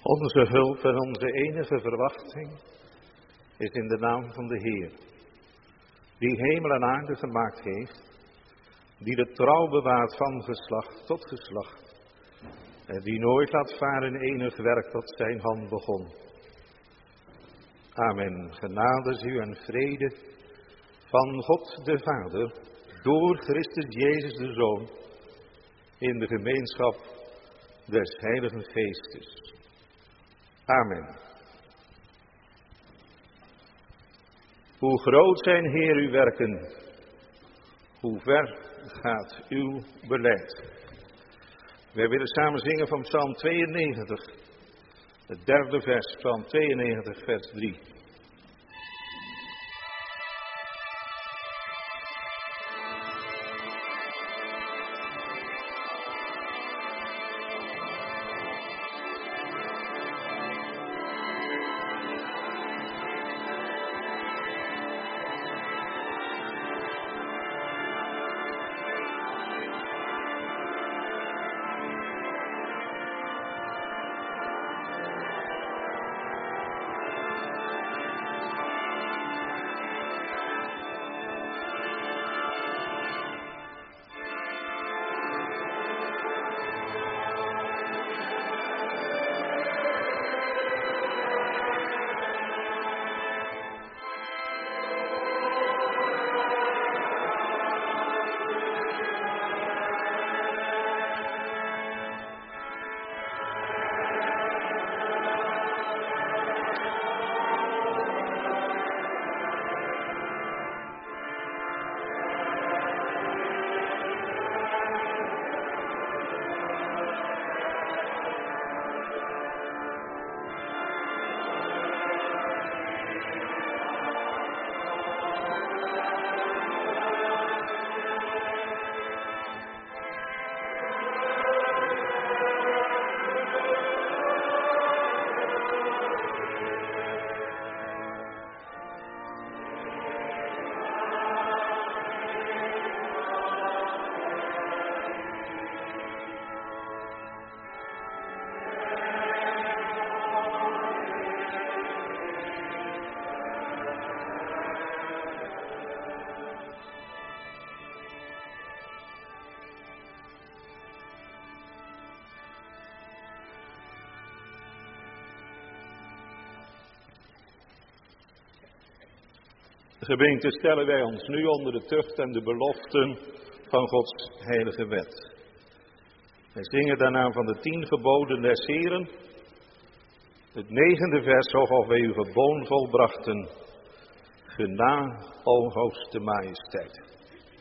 Onze hulp en onze enige verwachting is in de naam van de Heer, die hemel en aarde gemaakt heeft, die de trouw bewaart van geslacht tot geslacht, en die nooit laat varen enig werk dat zijn hand begon. Amen. Genade is u en vrede van God de Vader, door Christus Jezus de Zoon, in de gemeenschap des Heiligen Geestes. Amen. Hoe groot zijn, Heer, uw werken, hoe ver gaat uw beleid. Wij willen samen zingen van Psalm 92, het derde vers, Psalm 92, vers 3. Gemeente, stellen wij ons nu onder de tucht en de beloften van Gods heilige wet. Wij zingen daarna van de 10 geboden des Heren, het 9e vers, of wij uw geboon volbrachten, gena, o hoogste majesteit.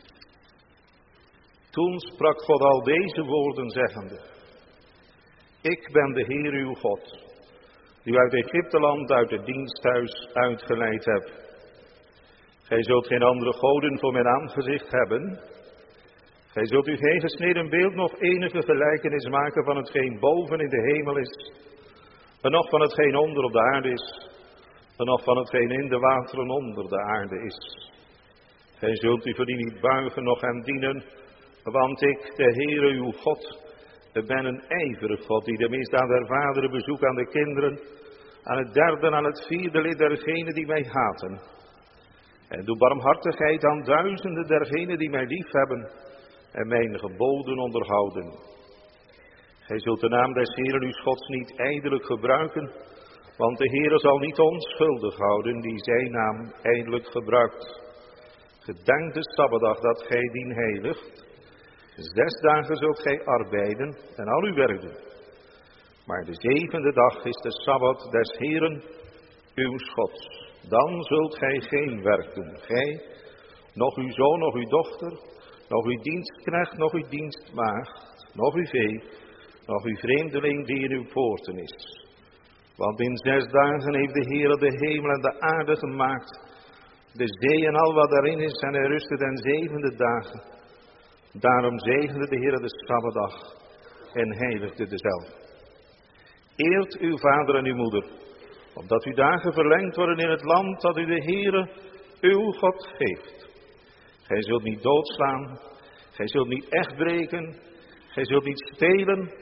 Toen sprak God al deze woorden zeggende: Ik ben de Heer uw God, die u uit Egypteland, uit het diensthuis uitgeleid hebt. Gij zult geen andere goden voor mijn aangezicht hebben. Gij zult u geen gesneden beeld nog enige gelijkenis maken van hetgeen boven in de hemel is, en nog van hetgeen onder op de aarde is, en nog van hetgeen in de wateren onder de aarde is. Gij zult u voor die niet buigen, noch hem dienen, want ik, de Heere uw God, ben een ijverig God, die de misdaad der vaderen bezoekt aan de kinderen, aan het derde en aan het vierde lid dergenen die mij haten. En doe barmhartigheid aan duizenden dergenen die mij lief hebben en mijn geboden onderhouden. Gij zult de naam des Heeren uw Gods niet ijdelijk gebruiken, want de Heere zal niet onschuldig houden die zijn naam ijdelijk gebruikt. Gedenk de Sabbatdag dat gij dien heiligt. 6 dagen zult gij arbeiden en al uw werk doen. Maar de 7e dag is de Sabbat des Heeren uw Gods. Dan zult gij geen werk doen, gij, nog uw zoon, nog uw dochter, nog uw dienstknecht, nog uw dienstmaagd, nog uw vee, nog uw vreemdeling die in uw poorten is. Want in 6 dagen heeft de Heer de hemel en de aarde gemaakt, de zee en al wat daarin is, en hij rustte den 7e dagen. Daarom zegende de Heer de Sabbatdag en heiligde dezelfde. Eert uw vader en uw moeder, opdat uw dagen verlengd worden in het land dat u de Heere, uw God, geeft. Gij zult niet doodslaan, gij zult niet echt breken, gij zult niet stelen,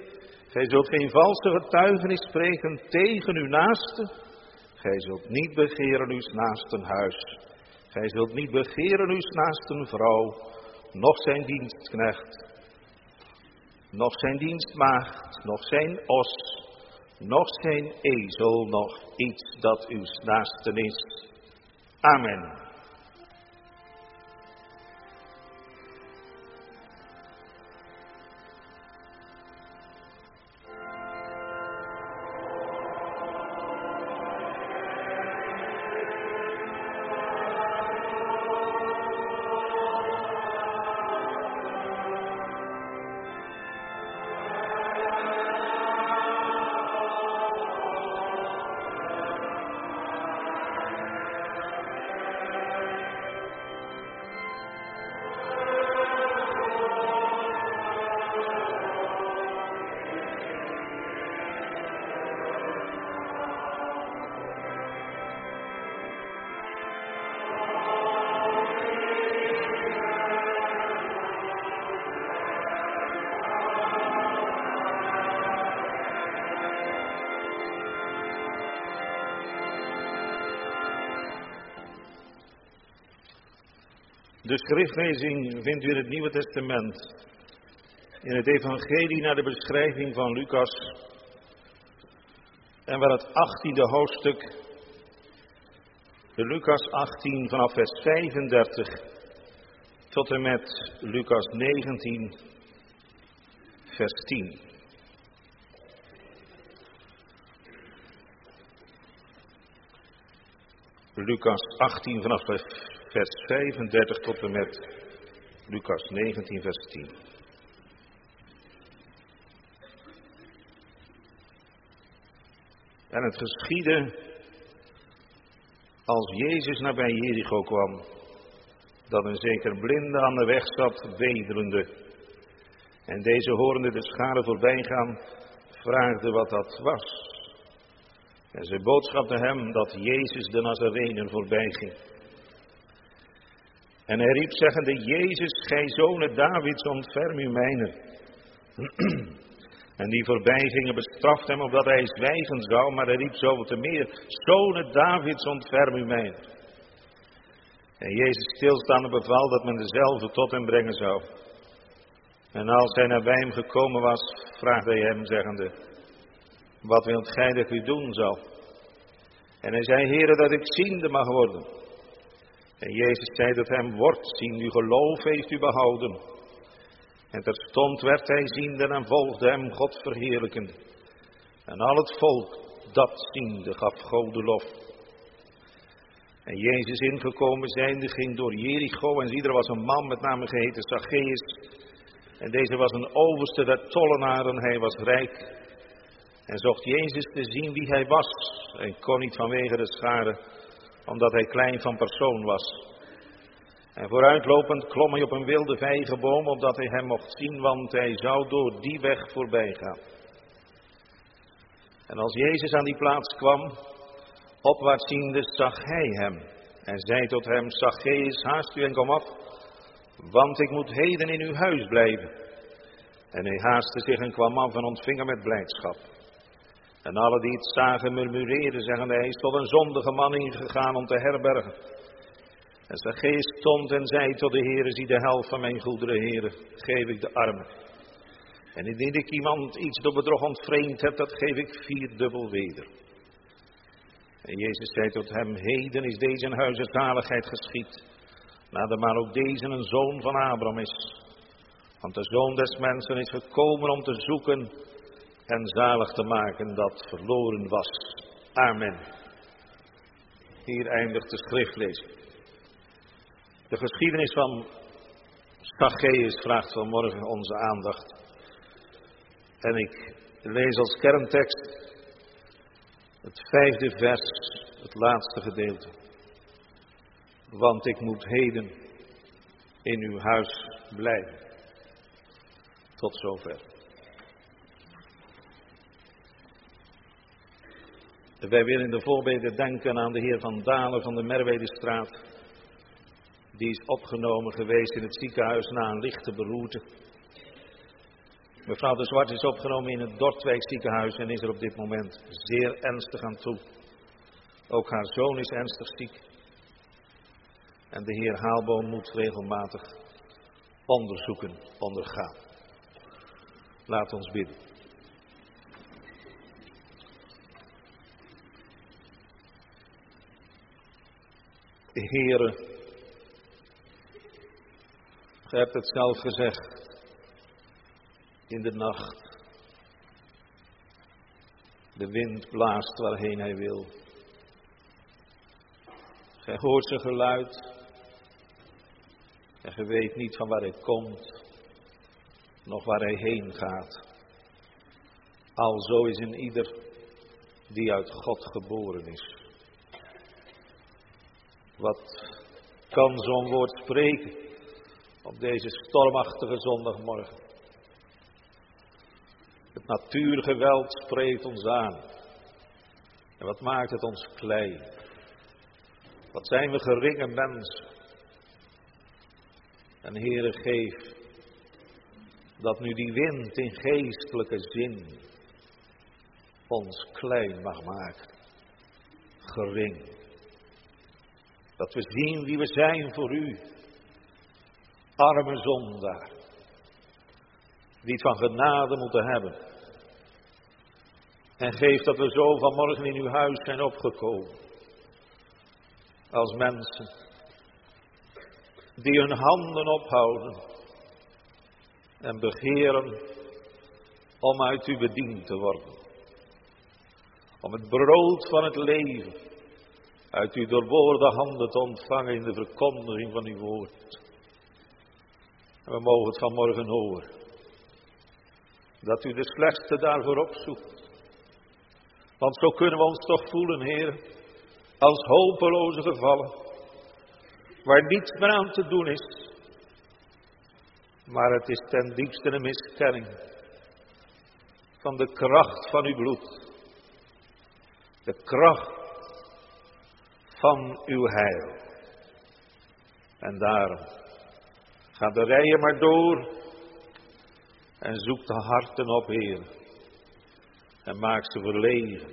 Gij zult geen valse getuigenis spreken tegen uw naaste. Gij zult niet begeren uw naasten huis. Gij zult niet begeren uw naasten vrouw, noch zijn dienstknecht, noch zijn dienstmaagd, noch zijn os, noch zijn ezel, noch iets dat uw naasten is. Amen. De schriftlezing vindt u in het Nieuwe Testament, in het Evangelie naar de beschrijving van Lucas, en wel het 18e hoofdstuk, de Lucas 18 vanaf vers 35 tot en met Lucas 19 vers 10. Lucas 18 vanaf vers 35 tot en met Lucas 19 vers 10. En het geschiedde, als Jezus nabij Jericho kwam, dat een zeker blinde aan de weg zat, bedelende. En deze horende de schare voorbijgaan, vraagde wat dat was. En zij boodschapte hem dat Jezus de Nazarener voorbij ging. En hij riep zeggende, Jezus, gij zoon Davids, ontferm u mijner. En die voorbij gingen bestrafte hem opdat hij zwijgen zou, maar hij riep zoveel te meer, zoon Davids, ontferm u mijner. En Jezus stilstaande beval dat men dezelfde tot hem brengen zou. En als hij nabij hem gekomen was, vraagde hij hem zeggende, wat wilt gij dat u doen zal? En hij zei, Heere, dat ik ziende mag worden. En Jezus zei tot hem, word zien, uw geloof heeft u behouden. En terstond werd hij ziende en volgde hem, God verheerlijkende. En al het volk dat ziende gaf God de lof. En Jezus ingekomen zijnde ging door Jericho, en zie, er was een man met name geheten Zacchaeus. En deze was een overste der tollenaren, hij was rijk. En zocht Jezus te zien wie hij was, en kon niet vanwege de schare, omdat hij klein van persoon was. En vooruitlopend klom hij op een wilde vijgenboom, opdat hij hem mocht zien, want hij zou door die weg voorbij gaan. En als Jezus aan die plaats kwam, opwaarts ziende, zag hij hem. En zei tot hem, Zacchaeus, haast u en kom af, want ik moet heden in uw huis blijven. En hij haastte zich en kwam af en ontving hem met blijdschap. En alle die het zagen murmureerden, zeggende, hij is tot een zondige man ingegaan om te herbergen. En Zacchaeus stond en zei tot de Heere, zie de helft van mijn goederen, Heere, geef ik de armen. En indien ik iemand iets door bedrog ontvreemd heb, dat geef ik vierdubbel weder. En Jezus zei tot hem, heden is deze in huize zaligheid geschied, nadermaal ook deze een zoon van Abraham is. Want de Zoon des Mensen is gekomen om te zoeken en zalig te maken dat verloren was. Amen. Hier eindigt de schriftlezing. De geschiedenis van Zacchaeus vraagt vanmorgen onze aandacht. En ik lees als kerntekst het 5e vers, het laatste gedeelte. Want ik moet heden in uw huis blijven. Tot zover. Wij willen in de voorbeden denken aan de heer Van Dalen van de Merwedestraat. Die is opgenomen geweest in het ziekenhuis na een lichte beroerte. Mevrouw de Zwart is opgenomen in het Dordtwijk ziekenhuis en is er op dit moment zeer ernstig aan toe. Ook haar zoon is ernstig ziek. En de heer Haalboom moet regelmatig onderzoeken ondergaan. Laat ons bidden. Heere, gij hebt het zelf gezegd in de nacht. De wind blaast waarheen hij wil. Gij hoort zijn geluid en gij weet niet van waar hij komt, nog waar hij heen gaat. Alzo is in ieder die uit God geboren is. Wat kan zo'n woord spreken op deze stormachtige zondagmorgen? Het natuurgeweld spreekt ons aan. En wat maakt het ons klein? Wat zijn we geringe mensen? En Heere, geef dat nu die wind in geestelijke zin ons klein mag maken. Gering. Dat we zien wie we zijn voor u. Arme zondaar. Die het van genade moeten hebben. En geef dat we zo vanmorgen in uw huis zijn opgekomen. Als mensen die hun handen ophouden. En begeren om uit u bediend te worden. Om het brood van het leven uit uw doorboorde handen te ontvangen in de verkondiging van uw woord. En we mogen het vanmorgen horen. Dat u de slechtste daarvoor opzoekt. Want zo kunnen we ons toch voelen, Heer, als hopeloze gevallen. Waar niets meer aan te doen is. Maar het is ten diepste een miskenning van de kracht van uw bloed. De kracht van uw heil. En daarom, ga de rijen maar door en zoek de harten op, Heer. En maak ze verlegen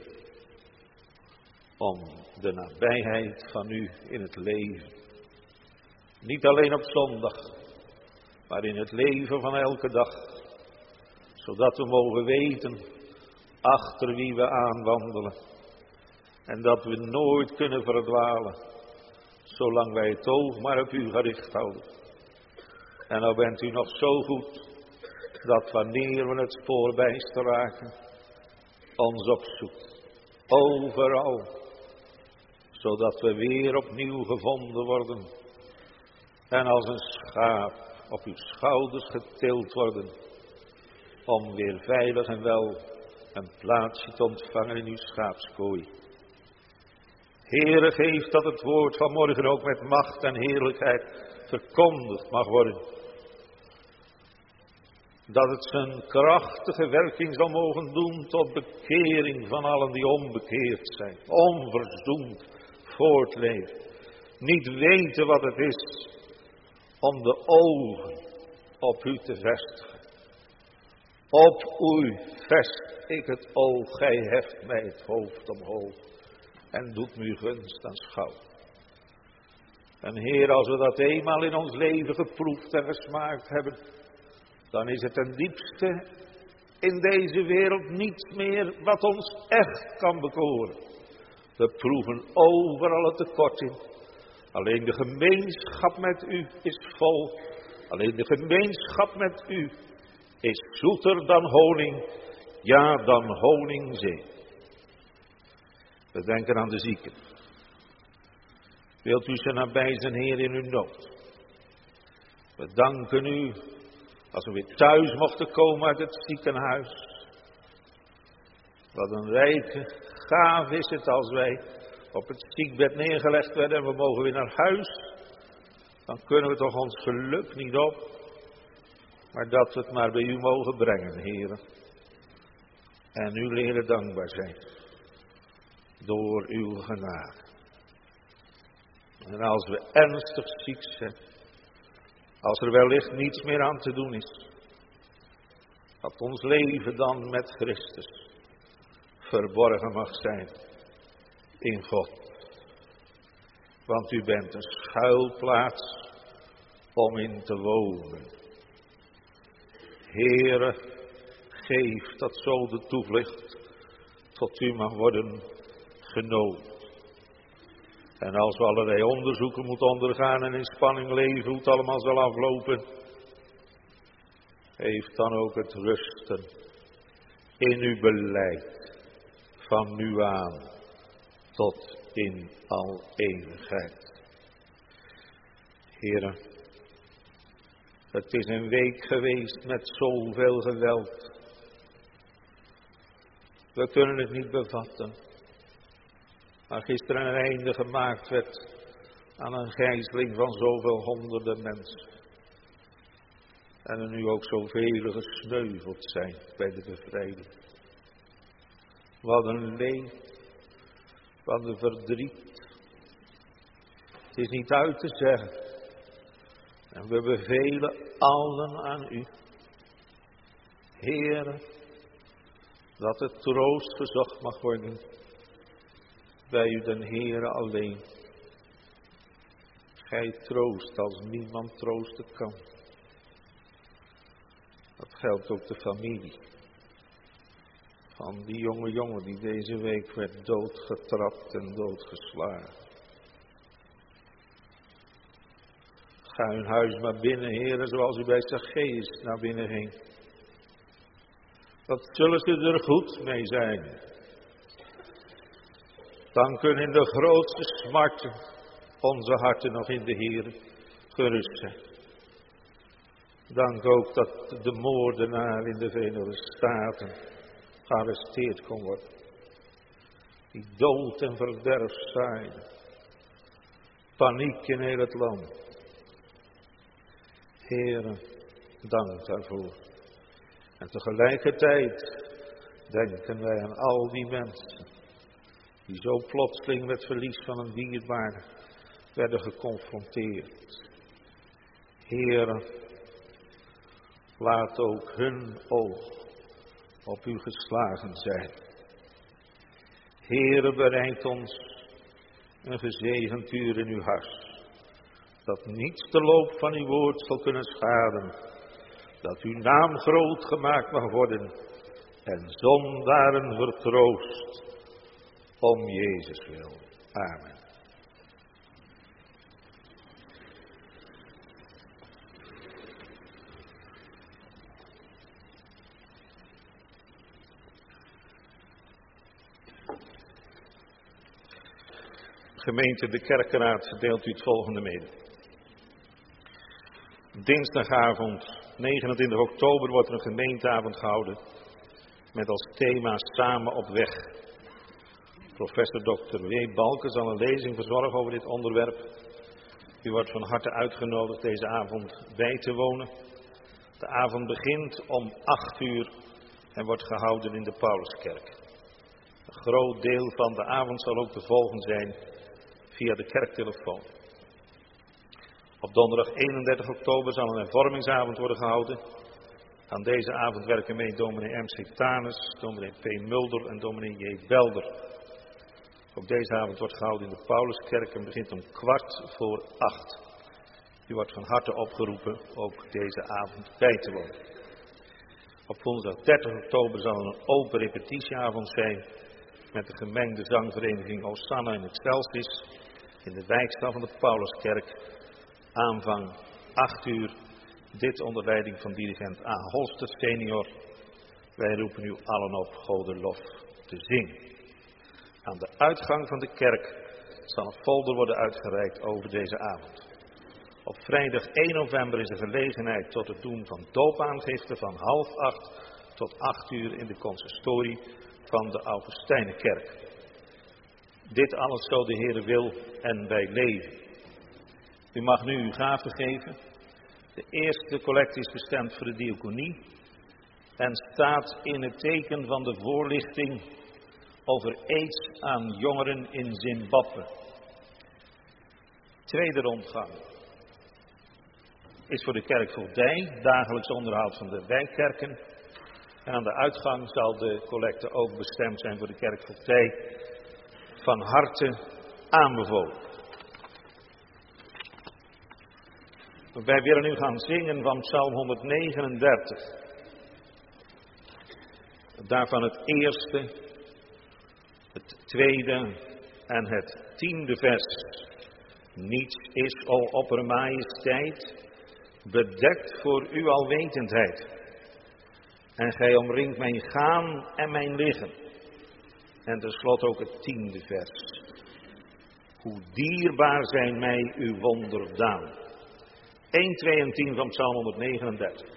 om de nabijheid van u in het leven. Niet alleen op zondag, maar in het leven van elke dag. Zodat we mogen weten achter wie we aanwandelen. En dat we nooit kunnen verdwalen, zolang wij het oog maar op u gericht houden. En nou bent u nog zo goed, dat wanneer we het spoor bijster raken, ons opzoekt. Overal, zodat we weer opnieuw gevonden worden. En als een schaap op uw schouders getild worden, om weer veilig en wel een plaatsje te ontvangen in uw schaapskooi. Heere, geef dat het woord van morgen ook met macht en heerlijkheid verkondigd mag worden. Dat het zijn krachtige werking zal mogen doen tot bekering van allen die onbekeerd zijn. Onverzoend voortleven. Niet weten wat het is om de ogen op u te vestigen. Op u vest ik het oog, gij heft mij het hoofd omhoog. En doet me uw gunst aanschouw. En Heer, als we dat eenmaal in ons leven geproefd en gesmaakt hebben, dan is het ten diepste in deze wereld niets meer wat ons echt kan bekoren. We proeven overal het tekort in. Alleen de gemeenschap met u is vol. Alleen de gemeenschap met u is zoeter dan honing, ja dan honingzee. We denken aan de zieken. Wilt u ze nabij zijn, Heer, in uw nood. We danken u als we weer thuis mochten komen uit het ziekenhuis. Wat een rijke gave is het als wij op het ziekbed neergelegd werden en we mogen weer naar huis. Dan kunnen we toch ons geluk niet op. Maar dat we het maar bij u mogen brengen, Heer. En u leren dankbaar zijn. Door uw genade. En als we ernstig ziek zijn. Als er wellicht niets meer aan te doen is. Dat ons leven dan met Christus verborgen mag zijn in God. Want u bent een schuilplaats om in te wonen. Heere, geef dat zo de toevlucht tot u mag worden genomen. En als we allerlei onderzoeken moeten ondergaan en in spanning leven, hoe het allemaal zal aflopen, heeft dan ook het rusten in uw beleid van nu aan tot in al eeuwigheid. Heren, het is een week geweest met zoveel geweld. We kunnen het niet bevatten. Maar gisteren een einde gemaakt werd aan een gijzeling van zoveel honderden mensen. En er nu ook zoveel gesneuveld zijn bij de bevrijding. Wat een leed, wat een verdriet. Het is niet uit te zeggen. En we bevelen allen aan u, Heere, dat het troost gezocht mag worden bij u den Heere alleen. Gij troost als niemand troosten kan. Dat geldt ook de familie van die jonge jongen die deze week werd doodgetrapt en doodgeslagen. Ga hun huis maar binnen, Heere, zoals u bij Zacchaeus naar binnen ging. Dat zullen ze er goed mee zijn. Dan kunnen in de grootste smarten onze harten nog in de Heere gerust zijn. Dank ook dat de moordenaar in de Verenigde Staten gearresteerd kon worden. Die dood en verderf zaaide. Paniek in heel het land. Heere, dank daarvoor. En tegelijkertijd denken wij aan al die mensen die zo plotseling met verlies van een dierbare werden geconfronteerd. Heere, laat ook hun oog op u geslagen zijn. Heere, bereid ons een gezegend uur in uw hart. Dat niets de loop van uw woord zal kunnen schaden. Dat uw naam groot gemaakt mag worden. En zondaren vertroost. Om Jezus wil. Amen. Gemeente de Kerkenraad deelt u het volgende mede. Dinsdagavond 29 oktober wordt er een gemeenteavond gehouden met als thema Samen op weg. Professor Dr. W. Balken zal een lezing verzorgen over dit onderwerp. U wordt van harte uitgenodigd deze avond bij te wonen. De avond begint om 8 uur en wordt gehouden in de Pauluskerk. Een groot deel van de avond zal ook te volgen zijn via de kerktelefoon. Op donderdag 31 oktober zal een hervormingsavond worden gehouden. Aan deze avond werken mee dominee M.C. Tanus, dominee P. Mulder en dominee J. Belder. Ook deze avond wordt gehouden in de Pauluskerk en begint om 7:15. U wordt van harte opgeroepen ook deze avond bij te wonen. Op woensdag 30 oktober zal er een open repetitieavond zijn met de gemengde zangvereniging Osanna in Excelsis in de wijkzaal van de Pauluskerk. Aanvang 8 uur, dit onder leiding van dirigent A. Holster senior. Wij roepen u allen op Godenlof te zingen. Aan de uitgang van de kerk zal een folder worden uitgereikt over deze avond. Op vrijdag 1 november is de gelegenheid tot het doen van doopaangifte van 7:30 tot 8 uur in de consistorie van de Augustijnenkerk. Dit alles zo de Heere wil en wij leven. U mag nu uw gaven geven. De eerste collecte is bestemd voor de diaconie en staat in het teken van de voorlichting over aids aan jongeren in Zimbabwe. Tweede rondgang is voor de kerk Voogdij, dagelijks onderhoud van de wijkkerken. En aan de uitgang zal de collecte ook bestemd zijn voor de kerkvoogdij. Van harte aanbevolen. Wij willen nu gaan zingen van Psalm 139. Daarvan het eerste, het tweede en het 10e vers. Niets is, o oppermajesteit, bedekt voor uw alwetendheid. En gij omringt mijn gaan en mijn liggen. En tenslotte ook het 10e vers. Hoe dierbaar zijn mij uw wonderdaan. 1, 2 en 10 van Psalm 139.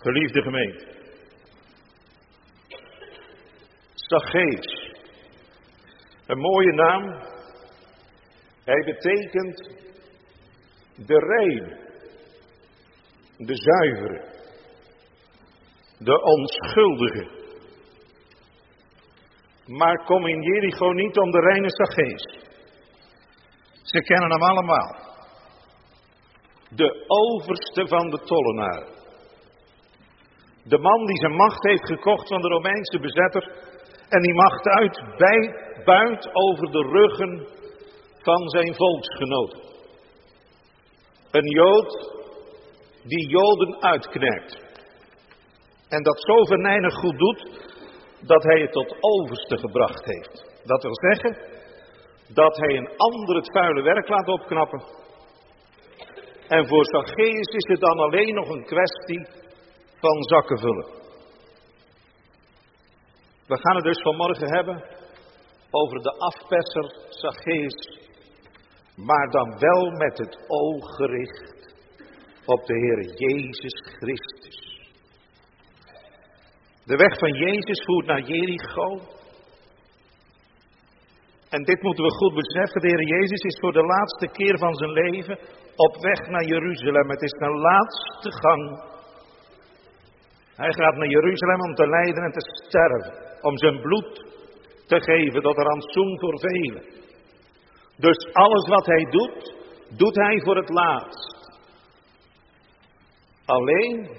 Geliefde gemeente. Zacchaeus. Een mooie naam. Hij betekent de rein, de zuivere, de onschuldige. Maar kom in Jericho niet om de reine Zacchaeus. Ze kennen hem allemaal. De overste van de tollenaren. De man die zijn macht heeft gekocht van de Romeinse bezetter en die macht buit over de ruggen van zijn volksgenoten. Een Jood die Joden uitknijpt. En dat zo venijnig goed doet dat hij het tot overste gebracht heeft. Dat wil zeggen dat hij een ander het vuile werk laat opknappen. En voor Zacchaeus is het dan alleen nog een kwestie van zakken vullen. We gaan het dus vanmorgen hebben over de afperser Zacchaeus. Maar dan wel met het oog gericht op de Heer Jezus Christus. De weg van Jezus voert naar Jericho. En dit moeten we goed beseffen. De Heer Jezus is voor de laatste keer van zijn leven op weg naar Jeruzalem. Het is zijn laatste gang. Hij gaat naar Jeruzalem om te lijden en te sterven. Om zijn bloed te geven tot een rantsoen voor velen. Dus alles wat hij doet, doet hij voor het laatst. Alleen,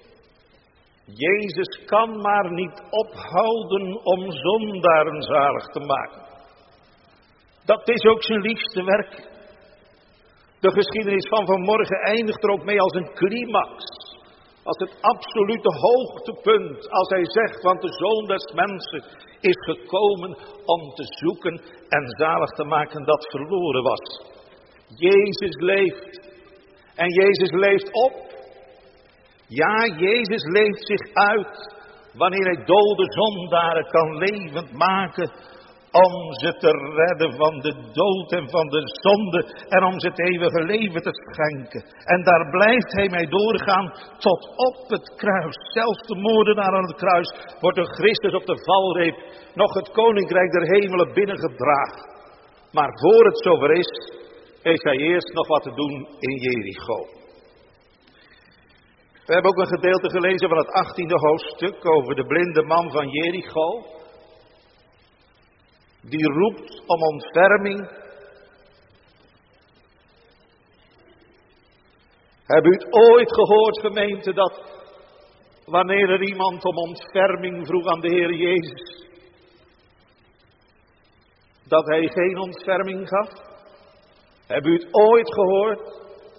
Jezus kan maar niet ophouden om zondaren zalig te maken. Dat is ook zijn liefste werk. De geschiedenis van vanmorgen eindigt er ook mee als een climax. Als het absolute hoogtepunt. Als hij zegt, want de Zoon des Mensen is gekomen om te zoeken en zalig te maken dat verloren was. Jezus leeft. En Jezus leeft op. Ja, Jezus leeft zich uit. Wanneer hij dode zondaren kan levend maken. Om ze te redden van de dood en van de zonde. En om ze het eeuwige leven te schenken. En daar blijft hij mee doorgaan tot op het kruis. Zelfs de moordenaar aan het kruis wordt door Christus op de valreep nog het koninkrijk der hemelen binnengedragen. Maar voor het zover is, heeft hij eerst nog wat te doen in Jericho. We hebben ook een gedeelte gelezen van het 18e hoofdstuk over de blinde man van Jericho. Die roept om ontferming. Hebben u het ooit gehoord, gemeente, dat wanneer er iemand om ontferming vroeg aan de Heer Jezus, dat hij geen ontferming gaf? Hebben u het ooit gehoord?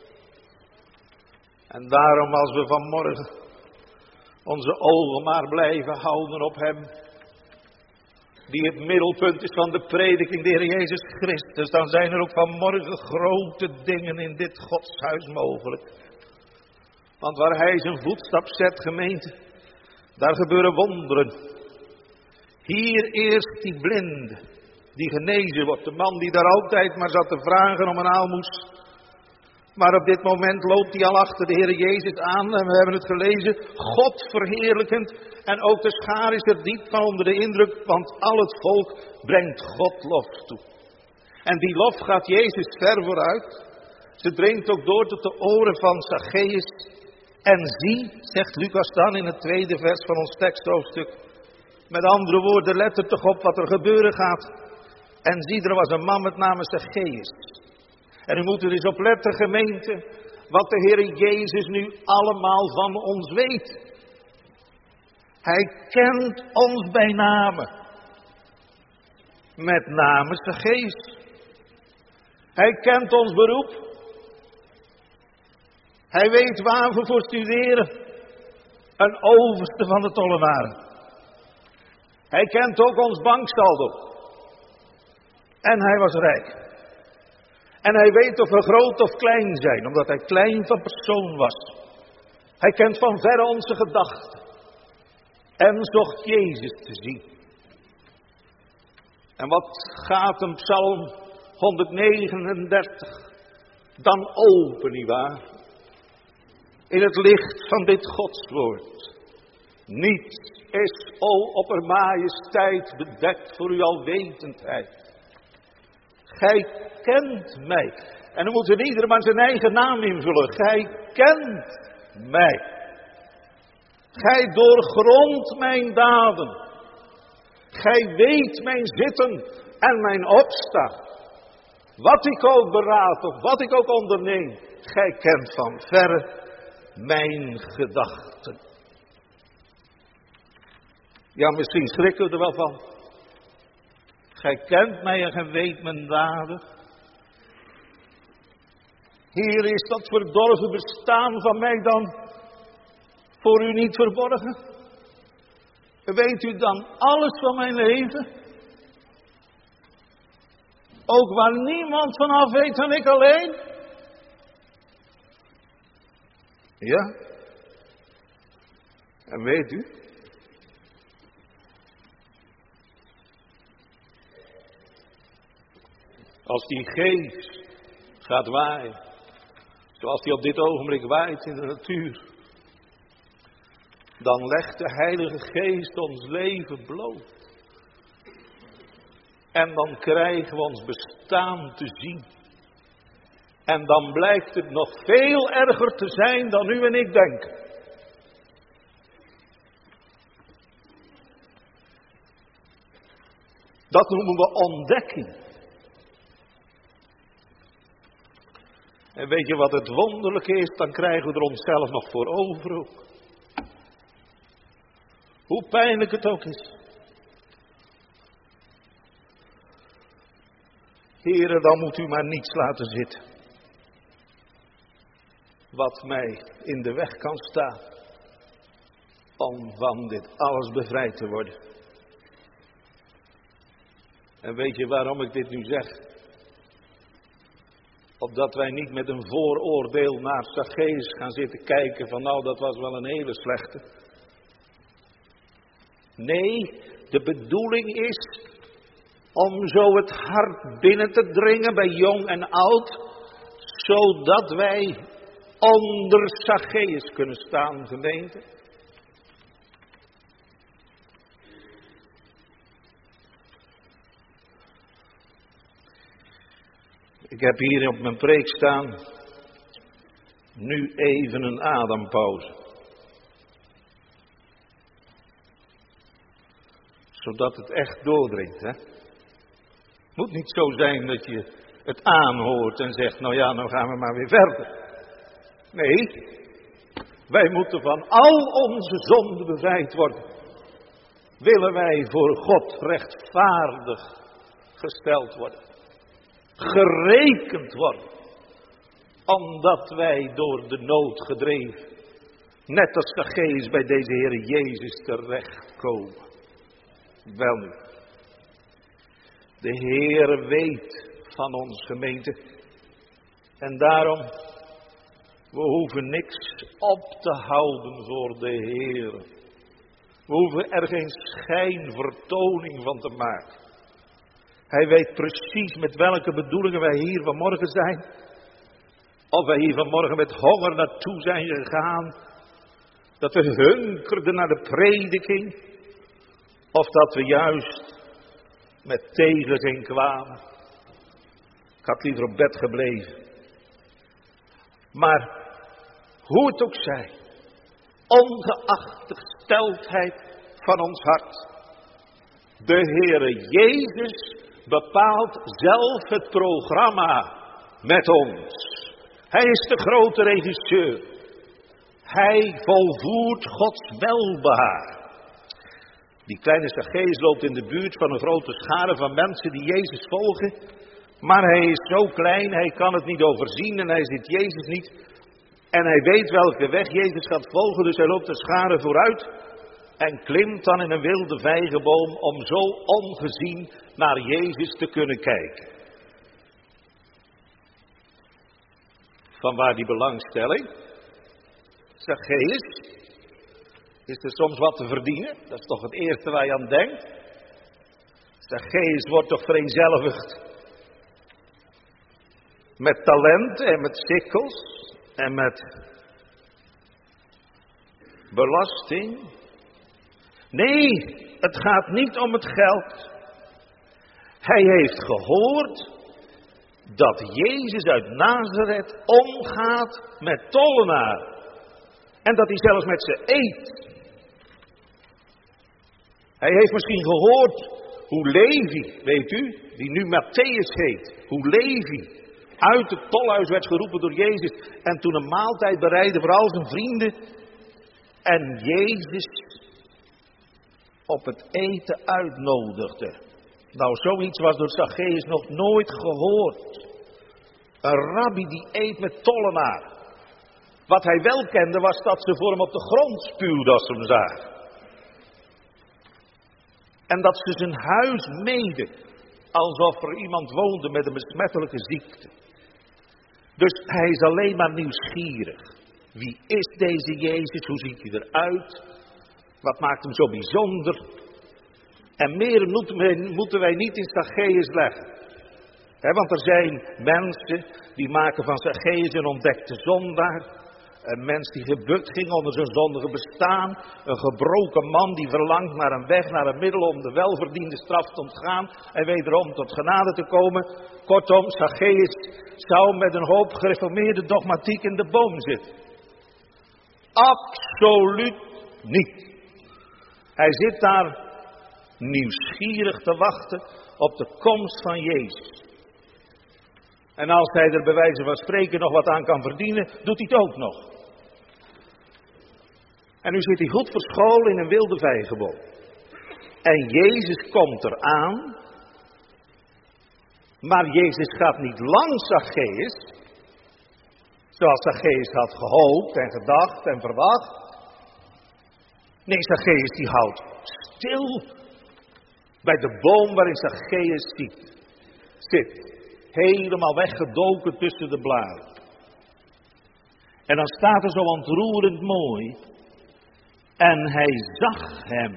En daarom, als we vanmorgen onze ogen maar blijven houden op hem, die het middelpunt is van de prediking, de Heer Jezus Christus, dan zijn er ook vanmorgen grote dingen in dit godshuis mogelijk. Want waar hij zijn voetstap zet, gemeente, daar gebeuren wonderen. Hier eerst die blinde, die genezen wordt. De man die daar altijd maar zat te vragen om een aalmoes. Maar op dit moment loopt hij al achter de Heer Jezus aan. En we hebben het gelezen, God verheerlijkend. En ook de schaar is er diep van onder de indruk, want al het volk brengt God lof toe. En die lof gaat Jezus ver vooruit. Ze dringt ook door tot de oren van Zacchaeus. En zie, zegt Lucas dan in het 2e vers van ons teksthoofdstuk. Met andere woorden, let er toch op wat er gebeuren gaat. En zie, er was een man met name Zacchaeus. En u moet er eens op letten, gemeente, wat de Heer Jezus nu allemaal van ons weet. Hij kent ons bij name. Met name Zacchaeus. Hij kent ons beroep. Hij weet waar we voor studeren. Een overste van de tollenaren. Hij kent ook ons banksaldo. En hij was rijk. En hij weet of we groot of klein zijn, omdat hij klein van persoon was. Hij kent van verre onze gedachten. En zocht Jezus te zien. En wat gaat een Psalm 139 dan open, nietwaar? In het licht van dit Godswoord. Niets is, o oppermajesteit, bedekt voor uw alwetendheid. Gij kent mij. En dan moet er ieder maar zijn eigen naam invullen. Gij kent mij. Gij doorgrondt mijn daden. Gij weet mijn zitten en mijn opstaan. Wat ik ook beraad of wat ik ook onderneem. Gij kent van verre mijn gedachten. Ja, misschien schrikken we er wel van. Gij kent mij en gij weet mijn daden. Hier is dat verdorven bestaan van mij dan voor u niet verborgen. Weet u dan alles van mijn leven? Ook waar niemand vanaf weet dan ik alleen? Ja. En weet u? Als die geest gaat waaien, zoals die op dit ogenblik waait in de natuur, dan legt de Heilige Geest ons leven bloot. En dan krijgen we ons bestaan te zien. En dan blijkt het nog veel erger te zijn dan u en ik denken. Dat noemen we ontdekking. En weet je wat het wonderlijke is? Dan krijgen we er onszelf nog voor over ook. Hoe pijnlijk het ook is. Heren, dan moet u maar niets laten zitten. Wat mij in de weg kan staan. Om van dit alles bevrijd te worden. En weet je waarom ik dit nu zeg? Opdat wij niet met een vooroordeel naar Zacchaeus gaan zitten kijken van nou dat was wel een hele slechte. Nee, de bedoeling is om zo het hart binnen te dringen bij jong en oud. Zodat wij onder Zacchaeus kunnen staan, gemeente. Ik heb hier op mijn preek staan, nu even een adempauze. Zodat het echt doordringt, hè. Moet niet zo zijn dat je het aanhoort en zegt, nou ja, nou gaan we maar weer verder. Nee, wij moeten van al onze zonden bevrijd worden. Willen wij voor God rechtvaardig gesteld worden. Gerekend worden. Omdat wij door de nood gedreven, net als Zacchaeus bij deze Heer Jezus terechtkomen. Wel nu. De Heer weet van ons, gemeente. En daarom, we hoeven niks op te houden voor de Heer. We hoeven er geen schijnvertoning van te maken. Hij weet precies met welke bedoelingen wij hier vanmorgen zijn. Of wij hier vanmorgen met honger naartoe zijn gegaan. Dat we hunkerden naar de prediking. Of dat we juist met tegenzin kwamen. Ik had liever op bed gebleven. Maar hoe het ook zij, ongeacht de gesteldheid van ons hart. De Heere Jezus bepaalt zelf het programma met ons. Hij is de grote regisseur. Hij volvoert Gods welbehaar. Die kleine Zacchaeus loopt in de buurt van een grote schare van mensen die Jezus volgen. Maar hij is zo klein, hij kan het niet overzien en hij ziet Jezus niet. En hij weet welke weg Jezus gaat volgen, dus hij loopt de schare vooruit. En klimt dan in een wilde vijgenboom om zo ongezien naar Jezus te kunnen kijken. Vanwaar die belangstelling? Zacchaeus, is er soms wat te verdienen? Dat is toch het eerste waar je aan denkt? Zacchaeus wordt toch vereenzelvigd met talent en met sikkels en met belasting. Nee, het gaat niet om het geld. Hij heeft gehoord dat Jezus uit Nazareth omgaat met tollenaren. En dat hij zelfs met ze eet. Hij heeft misschien gehoord hoe Levi, weet u, die nu Matthäus heet, hoe Levi uit het tolhuis werd geroepen door Jezus en toen een maaltijd bereidde voor al zijn vrienden. En Jezus op het eten uitnodigde. Nou, zoiets was door Zacchaeus nog nooit gehoord. Een rabbi die eet met tollenaren. Wat hij wel kende was dat ze voor hem op de grond spuwden als ze hem zagen. En dat ze zijn huis meden, alsof er iemand woonde met een besmettelijke ziekte. Dus hij is alleen maar nieuwsgierig. Wie is deze Jezus? Hoe ziet hij eruit? Wat maakt hem zo bijzonder? En meer moeten wij niet in Zacchaeus leggen. Want er zijn mensen die maken van Zacchaeus een ontdekte zondaar. Een mens die gebukt ging onder zijn zondige bestaan. Een gebroken man die verlangt naar een weg, naar een middel om de welverdiende straf te ontgaan. En wederom tot genade te komen. Kortom, Zacchaeus zou met een hoop gereformeerde dogmatiek in de boom zitten. Absoluut niet. Hij zit daar nieuwsgierig te wachten op de komst van Jezus. En als hij er bij wijze van spreken nog wat aan kan verdienen, doet hij het ook nog. En nu zit hij goed verscholen in een wilde vijgenboom. En Jezus komt eraan. Maar Jezus gaat niet langs Zacchaeus. Zoals Zacchaeus had gehoopt en gedacht en verwacht. Nee, Zacchaeus die houdt stil bij de boom waarin Zacchaeus zit. Helemaal weggedoken tussen de bladeren. En dan staat er zo ontroerend mooi. En hij zag hem.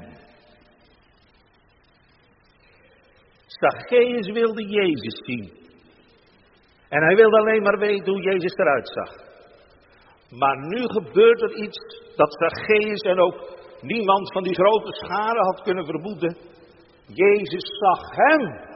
Zacchaeus wilde Jezus zien. En hij wilde alleen maar weten hoe Jezus eruit zag. Maar nu gebeurt er iets dat Zacchaeus en ook niemand van die grote schare had kunnen vermoeden. Jezus zag hem.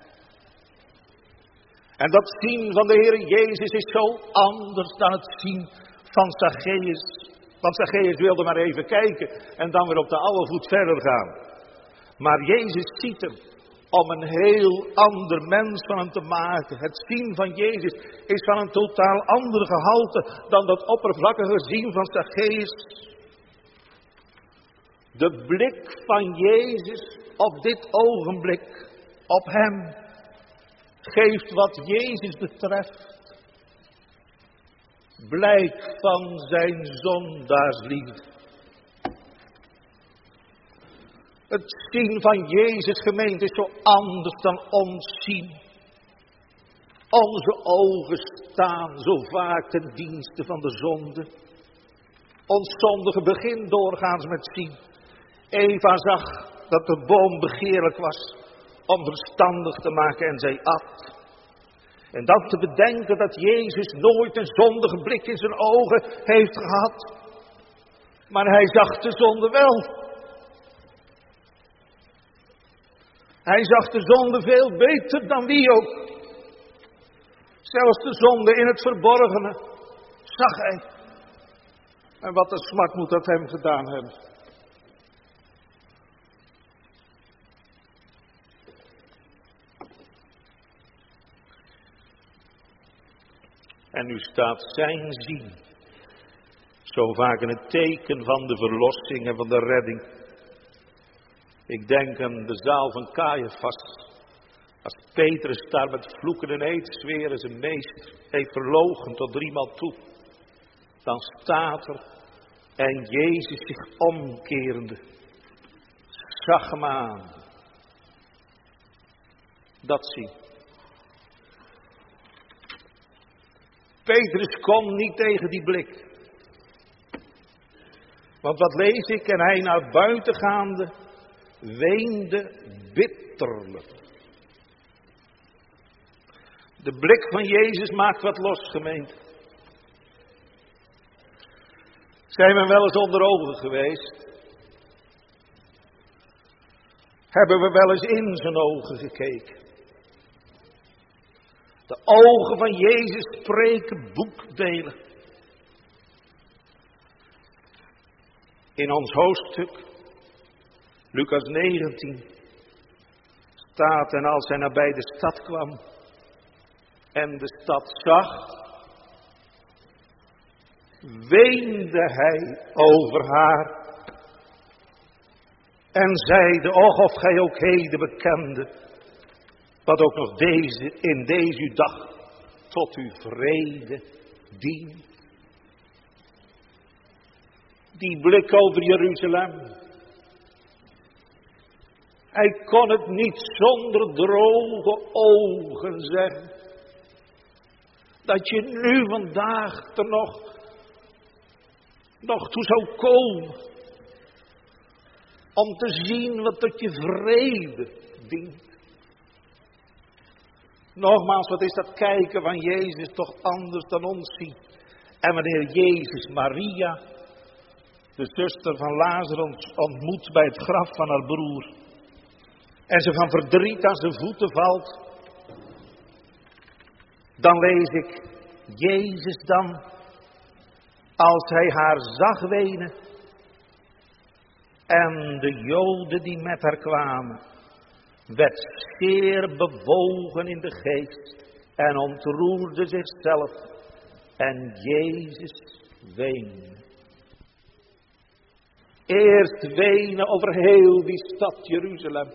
En dat zien van de Heer Jezus is zo anders dan het zien van Zacchaeus. Want Zacchaeus wilde maar even kijken en dan weer op de oude voet verder gaan. Maar Jezus ziet hem om een heel ander mens van hem te maken. Het zien van Jezus is van een totaal ander gehalte dan dat oppervlakkige zien van Zacchaeus. De blik van Jezus op dit ogenblik, op hem, geeft wat Jezus betreft blijk van zijn zondaarsliefde. Het zien van Jezus, gemeente, is zo anders dan ons zien. Onze ogen staan zo vaak ten dienste van de zonde. Ons zondige begint doorgaans met zien. Eva zag dat de boom begeerlijk was om verstandig te maken en zij at. En dan te bedenken dat Jezus nooit een zondige blik in zijn ogen heeft gehad. Maar hij zag de zonde wel. Hij zag de zonde veel beter dan wie ook. Zelfs de zonde in het verborgene zag hij. En wat een smart moet dat hem gedaan hebben. En nu staat zijn zien zo vaak in het teken van de verlossing en van de redding. Ik denk aan de zaal van Caiaphas. Als Petrus daar met vloeken en eetzweren zijn meester heeft verloochend tot 3 maal toe. Dan staat er, en Jezus zich omkerende, zag hem aan. Dat zie. Petrus kon niet tegen die blik. Want wat lees ik? En hij naar buiten gaande weende bitterlijk. De blik van Jezus maakt wat los, gemeente. Zijn we wel eens onder ogen geweest? Hebben we wel eens in zijn ogen gekeken? De ogen van Jezus spreken boekdelen. In ons hoofdstuk, Lucas 19, staat: en als hij nabij de stad kwam en de stad zag, weende hij over haar en zeide: och, of gij ook heden bekende, wat ook nog in deze dag tot uw vrede dient. Die blik over Jeruzalem. Hij kon het niet zonder droge ogen zeggen. Dat je nu vandaag er nog toe zou komen. Om te zien wat tot je vrede dient. Nogmaals, wat is dat kijken van Jezus toch anders dan ons zien. En wanneer Jezus Maria, de zuster van Lazarus, ontmoet bij het graf van haar broer. En ze van verdriet aan zijn voeten valt. Dan lees ik Jezus dan, als hij haar zag wenen. En de Joden die met haar kwamen, werd zeer bewogen in de geest. En ontroerde zichzelf. En Jezus weende. Eerst wenen over heel die stad Jeruzalem.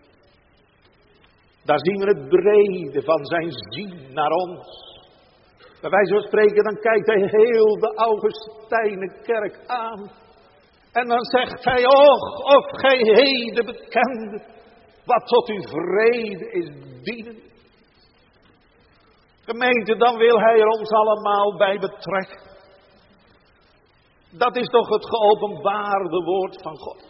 Daar zien we het brede van zijn zien naar ons. Bij wijze van spreken, dan kijkt hij heel de Augustijnenkerk aan. En dan zegt hij: och, of gij heden bekende, wat tot uw vrede is dienen. Gemeente, dan wil hij er ons allemaal bij betrekken. Dat is toch het geopenbaarde woord van God.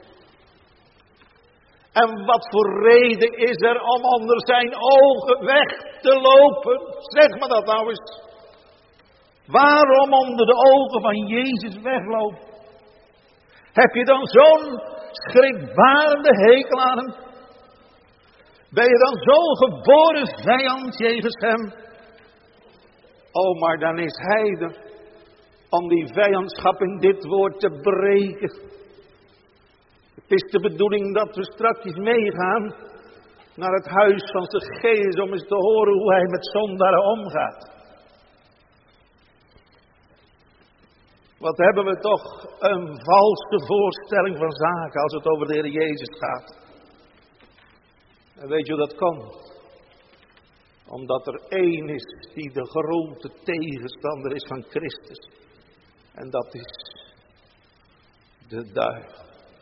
En wat voor reden is er om onder zijn ogen weg te lopen? Zeg me dat nou eens. Waarom onder de ogen van Jezus weglopen? Heb je dan zo'n schrikbarende hekel aan hem? Ben je dan zo'n geboren vijand jegens hem? Oh, maar dan is hij er om die vijandschap in dit woord te breken. Het is de bedoeling dat we straks meegaan naar het huis van Zacchaeus om eens te horen hoe hij met zondaren omgaat. Wat hebben we toch een valse voorstelling van zaken als het over de Heer Jezus gaat. En weet je hoe dat komt? Omdat er één is die de grote tegenstander is van Christus. En dat is de duivel.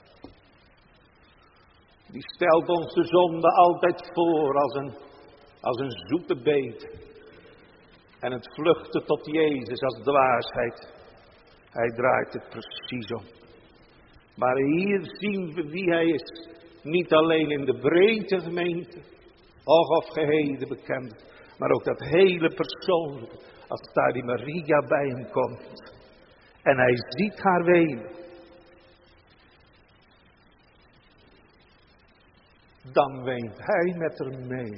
Die stelt ons de zonde altijd voor als een zoete beet. En het vluchten tot Jezus als dwaasheid. Hij draait het precies om. Maar hier zien we wie hij is. Niet alleen in de breedte gemeente. Of geheden bekend. Maar ook dat hele persoonlijke. Als daar die Maria bij hem komt. En hij ziet haar wenen. Dan weent hij met haar mee.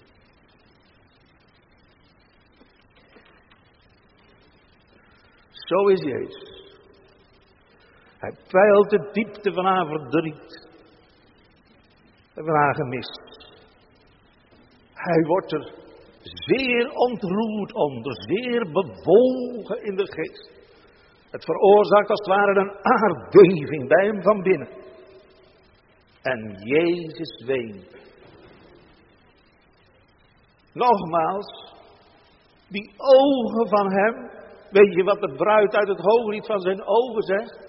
Zo is Jezus. Hij peilt de diepte van haar verdriet. En van haar gemis. Hij wordt er zeer ontroerd onder. Zeer bewogen in de geest. Het veroorzaakt als het ware een aardbeving bij hem van binnen. En Jezus weent. Nogmaals, die ogen van hem. Weet je wat de bruid uit het hooglied van zijn ogen zegt?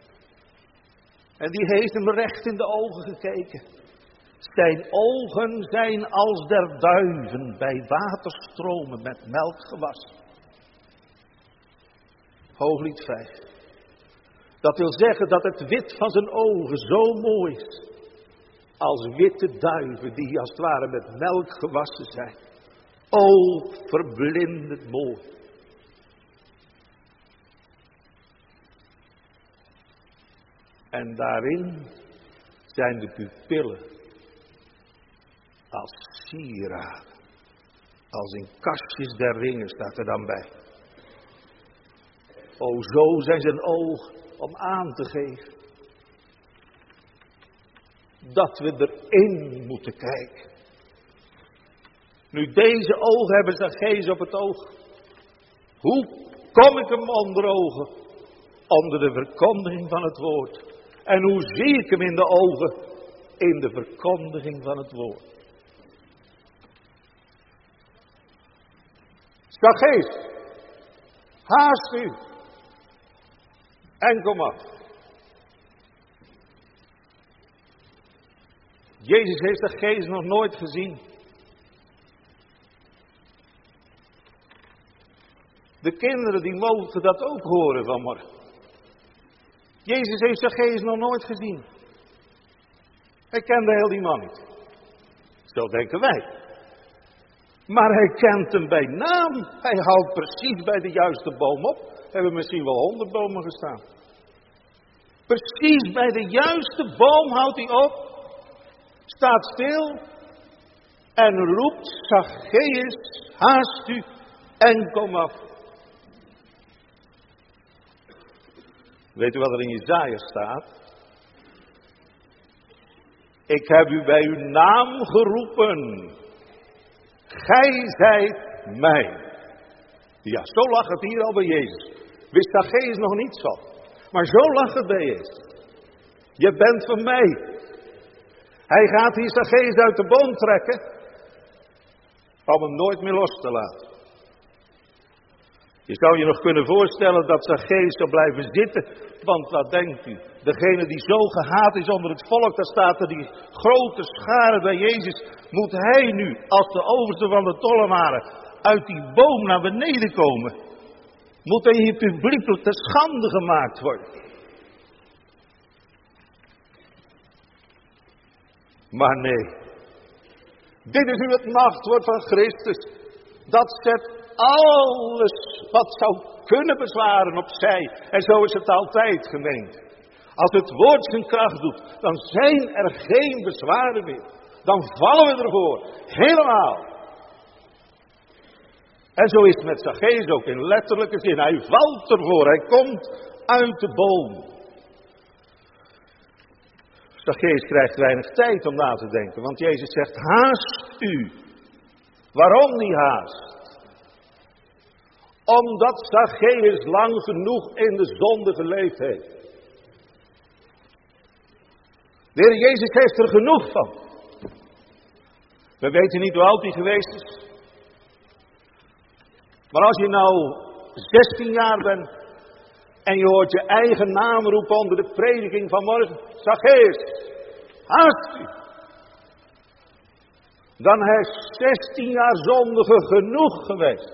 En die heeft hem recht in de ogen gekeken. Zijn ogen zijn als der duiven bij waterstromen met melk gewassen. Hooglied 5. Dat wil zeggen dat het wit van zijn ogen zo mooi is. Als witte duiven die als het ware met melk gewassen zijn. O, verblindend mooi. En daarin zijn de pupillen Als sieraad. Als in kastjes der ringen staat er dan bij. O, zo zijn zijn ogen om aan te geven. Dat we erin moeten kijken. Nu deze ogen hebben Zacchaeus op het oog. Hoe kom ik hem onder ogen? Onder de verkondiging van het woord. En hoe zie ik hem in de ogen? In de verkondiging van het woord. Zacchaeus, haast u en kom af. Jezus heeft Zacchaeus nog nooit gezien. De kinderen die mogen dat ook horen vanmorgen. Jezus heeft Zacchaeus nog nooit gezien. Hij kende heel die man niet. Zo denken wij. Maar hij kent hem bij naam. Hij houdt precies bij de juiste boom op. Er hebben misschien wel 100 bomen gestaan. Precies bij de juiste boom houdt hij op. Staat stil. En roept: Zacchaeus, haast u en kom af. Weet u wat er in Jesaja staat? Ik heb u bij uw naam geroepen. Gij zijt mijn. Ja, zo lag het hier al bij Jezus. Wist Zacchaeus nog niet zo. Maar zo lag het bij Jezus. Je bent van mij. Hij gaat hier Zacchaeus uit de boom trekken. Om hem nooit meer los te laten. Je zou je nog kunnen voorstellen dat Zacchaeus zou blijven zitten. Want wat denkt u? Degene die zo gehaat is onder het volk, daar staat er die grote schare bij Jezus. Moet hij nu, als de overste van de tollenaren, uit die boom naar beneden komen? Moet hij hier publiekelijk te schande gemaakt worden? Maar nee. Dit is nu het nachtwoord van Christus. Dat zet alles wat zou kunnen bezwaren opzij. En zo is het altijd, gemeente. Als het woord zijn kracht doet, dan zijn er geen bezwaren meer. Dan vallen we ervoor. Helemaal. En zo is het met Zacchaeus ook in letterlijke zin. Hij valt ervoor. Hij komt uit de boom. Zacchaeus krijgt weinig tijd om na te denken. Want Jezus zegt: haast u. Waarom niet haast? Omdat Zacchaeus lang genoeg in de zonde geleefd heeft. De Heer Jezus heeft er genoeg van. We weten niet hoe oud hij geweest is. Maar als je nou 16 jaar bent en je hoort je eigen naam roepen onder de prediking van morgen: Zacchaeus, haast u. Dan heeft 16 jaar zondige genoeg geweest.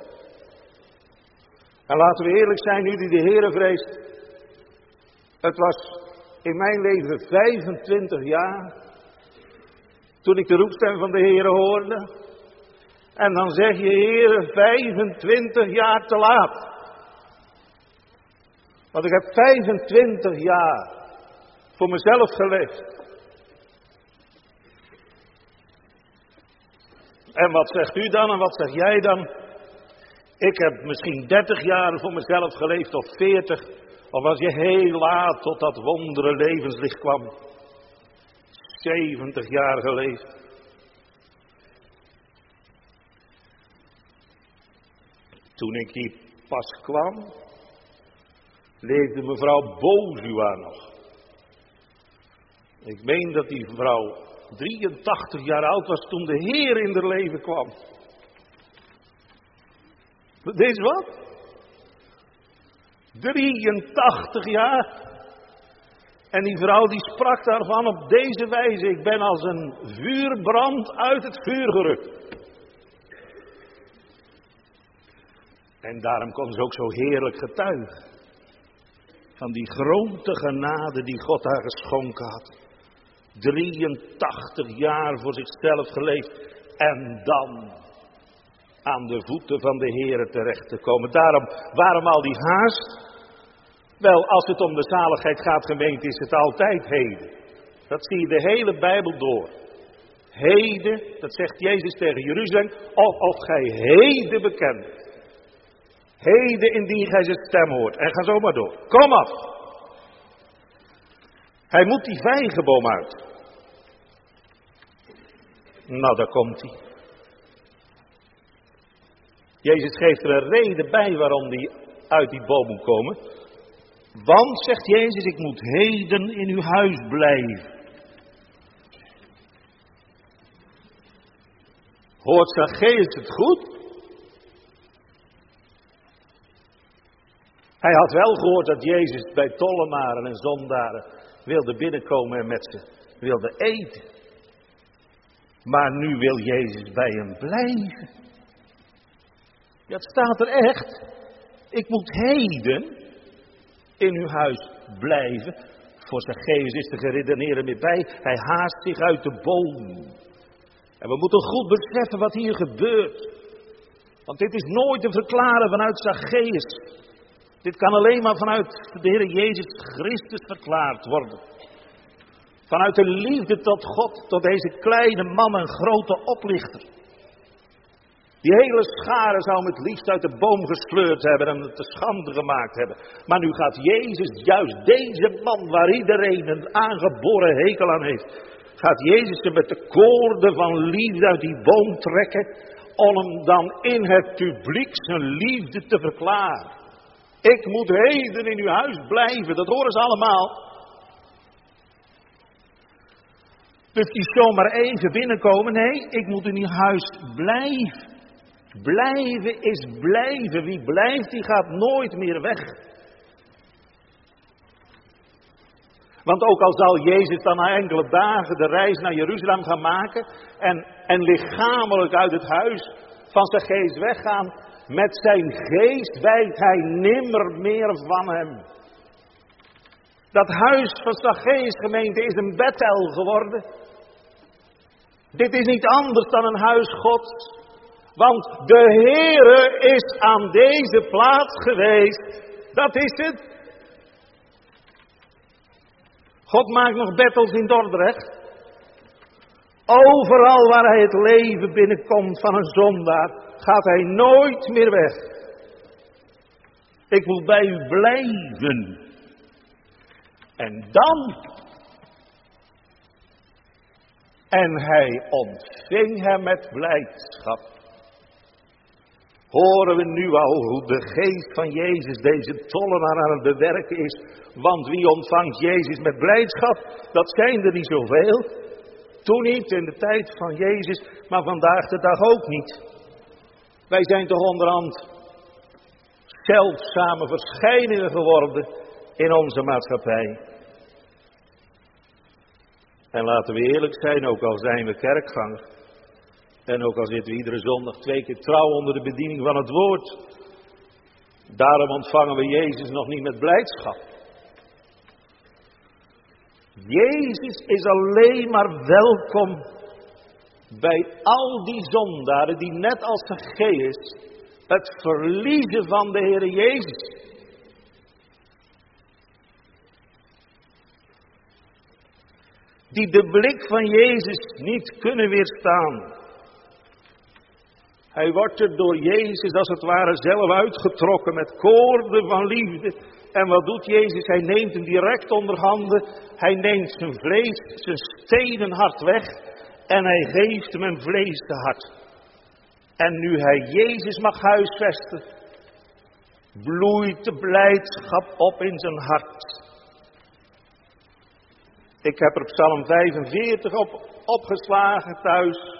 En laten we eerlijk zijn, u die de Heere vreest. Het was in mijn leven 25 jaar. Toen ik de roepstem van de Heere hoorde. En dan zeg je: Heere, 25 jaar te laat. Want ik heb 25 jaar voor mezelf geleefd. En wat zegt u dan en wat zeg jij dan? Ik heb misschien 30 jaar voor mezelf geleefd of 40. Of was je heel laat tot dat wondere levenslicht kwam. 70 jaar geleefd. Toen ik hier pas kwam, leefde mevrouw Bozua nog. Ik meen dat die vrouw 83 jaar oud was toen de Heer in haar leven kwam. Deze wat? 83 jaar. En die vrouw die sprak daarvan op deze wijze: ik ben als een vuurbrand uit het vuur gerukt. En daarom kon ze ook zo heerlijk getuigen. Van die grote genade die God haar geschonken had. 83 jaar voor zichzelf geleefd. En dan aan de voeten van de Heere terecht te komen. Daarom, waarom al die haast? Wel, als het om de zaligheid gaat, gemeente, is het altijd heden. Dat zie je de hele Bijbel door. heden, dat zegt Jezus tegen Jeruzalem, of gij heden bekent. Heden indien gij zijn stem hoort. En ga zo maar door. Kom af. Hij moet die vijgenboom uit. Nou, daar komt hij. Jezus geeft er een reden bij waarom hij uit die boom moet komen. Want, zegt Jezus, ik moet heden in uw huis blijven. Hoort Zacchaeus het goed? Hij had wel gehoord dat Jezus bij tollenaren en zondaren wilde binnenkomen en met ze wilde eten. Maar nu wil Jezus bij hem blijven. Ja, het staat er echt. Ik moet heden in uw huis blijven. Voor Zacchaeus is te geredeneren meer bij. Hij haast zich uit de boom. En we moeten goed beseffen wat hier gebeurt. Want dit is nooit te verklaren vanuit Zacchaeus. Dit kan alleen maar vanuit de Heer Jezus Christus verklaard worden. Vanuit de liefde tot God, tot deze kleine man, een grote oplichter. Die hele schare zou hem het liefst uit de boom gesleurd hebben en het te schande gemaakt hebben. Maar nu gaat Jezus, juist deze man waar iedereen een aangeboren hekel aan heeft, gaat Jezus hem met de koorden van liefde uit die boom trekken, om hem dan in het publiek zijn liefde te verklaren. Ik moet heden in uw huis blijven, dat horen ze allemaal. Dus die zomaar even binnenkomen, nee, ik moet in uw huis blijven. Blijven is blijven. Wie blijft, die gaat nooit meer weg. Want ook al zal Jezus dan na enkele dagen de reis naar Jeruzalem gaan maken en lichamelijk uit het huis van Zacchaeus weggaan, met zijn geest wijkt hij nimmer meer van hem. Dat huis van Zacchaeus, gemeente, is een Bethel geworden. Dit is niet anders dan een huis Gods. Want de Heere is aan deze plaats geweest. Dat is het. God maakt nog Bethels in Dordrecht. Overal waar hij het leven binnenkomt van een zondaar, gaat hij nooit meer weg. Ik wil bij u blijven. En dan. En hij ontving hem met blijdschap. Horen we nu al hoe de geest van Jezus deze tollenaar aan het bewerken is. Want wie ontvangt Jezus met blijdschap? Dat zijn er niet zoveel. Toen niet, in de tijd van Jezus, maar vandaag de dag ook niet. Wij zijn toch onderhand zeldzame verschijningen geworden in onze maatschappij. En laten we eerlijk zijn, ook al zijn we kerkganger. En ook al zitten we iedere zondag 2 keer trouw onder de bediening van het woord. Daarom ontvangen we Jezus nog niet met blijdschap. Jezus is alleen maar welkom bij al die zondaren die net als Zacchaeus het verliezen van de Heer Jezus. Die de blik van Jezus niet kunnen weerstaan. Hij wordt er door Jezus als het ware zelf uitgetrokken met koorden van liefde. En wat doet Jezus? Hij neemt hem direct onder handen. Hij neemt zijn vlees, zijn stenen hart weg. En hij geeft hem een vleesde hart. En nu hij Jezus mag huisvesten, bloeit de blijdschap op in zijn hart. Ik heb er Psalm 45 opgeslagen thuis.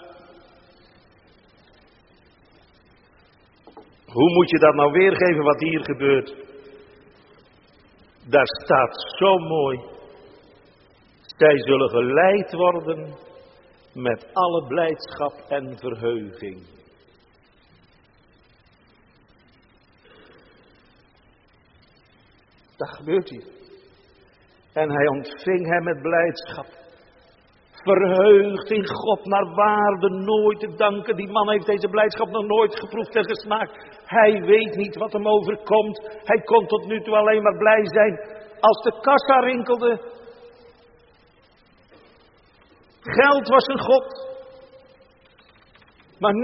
Hoe moet je dat nou weergeven wat hier gebeurt? Daar staat zo mooi. Zij zullen geleid worden met alle blijdschap en verheuging. Dat gebeurt hier. En hij ontving hem met blijdschap. Verheugd in God naar waarde nooit te danken. Die man heeft deze blijdschap nog nooit geproefd en gesmaakt. Hij weet niet wat hem overkomt. Hij kon tot nu toe alleen maar blij zijn als de kassa rinkelde. Geld was een God. Maar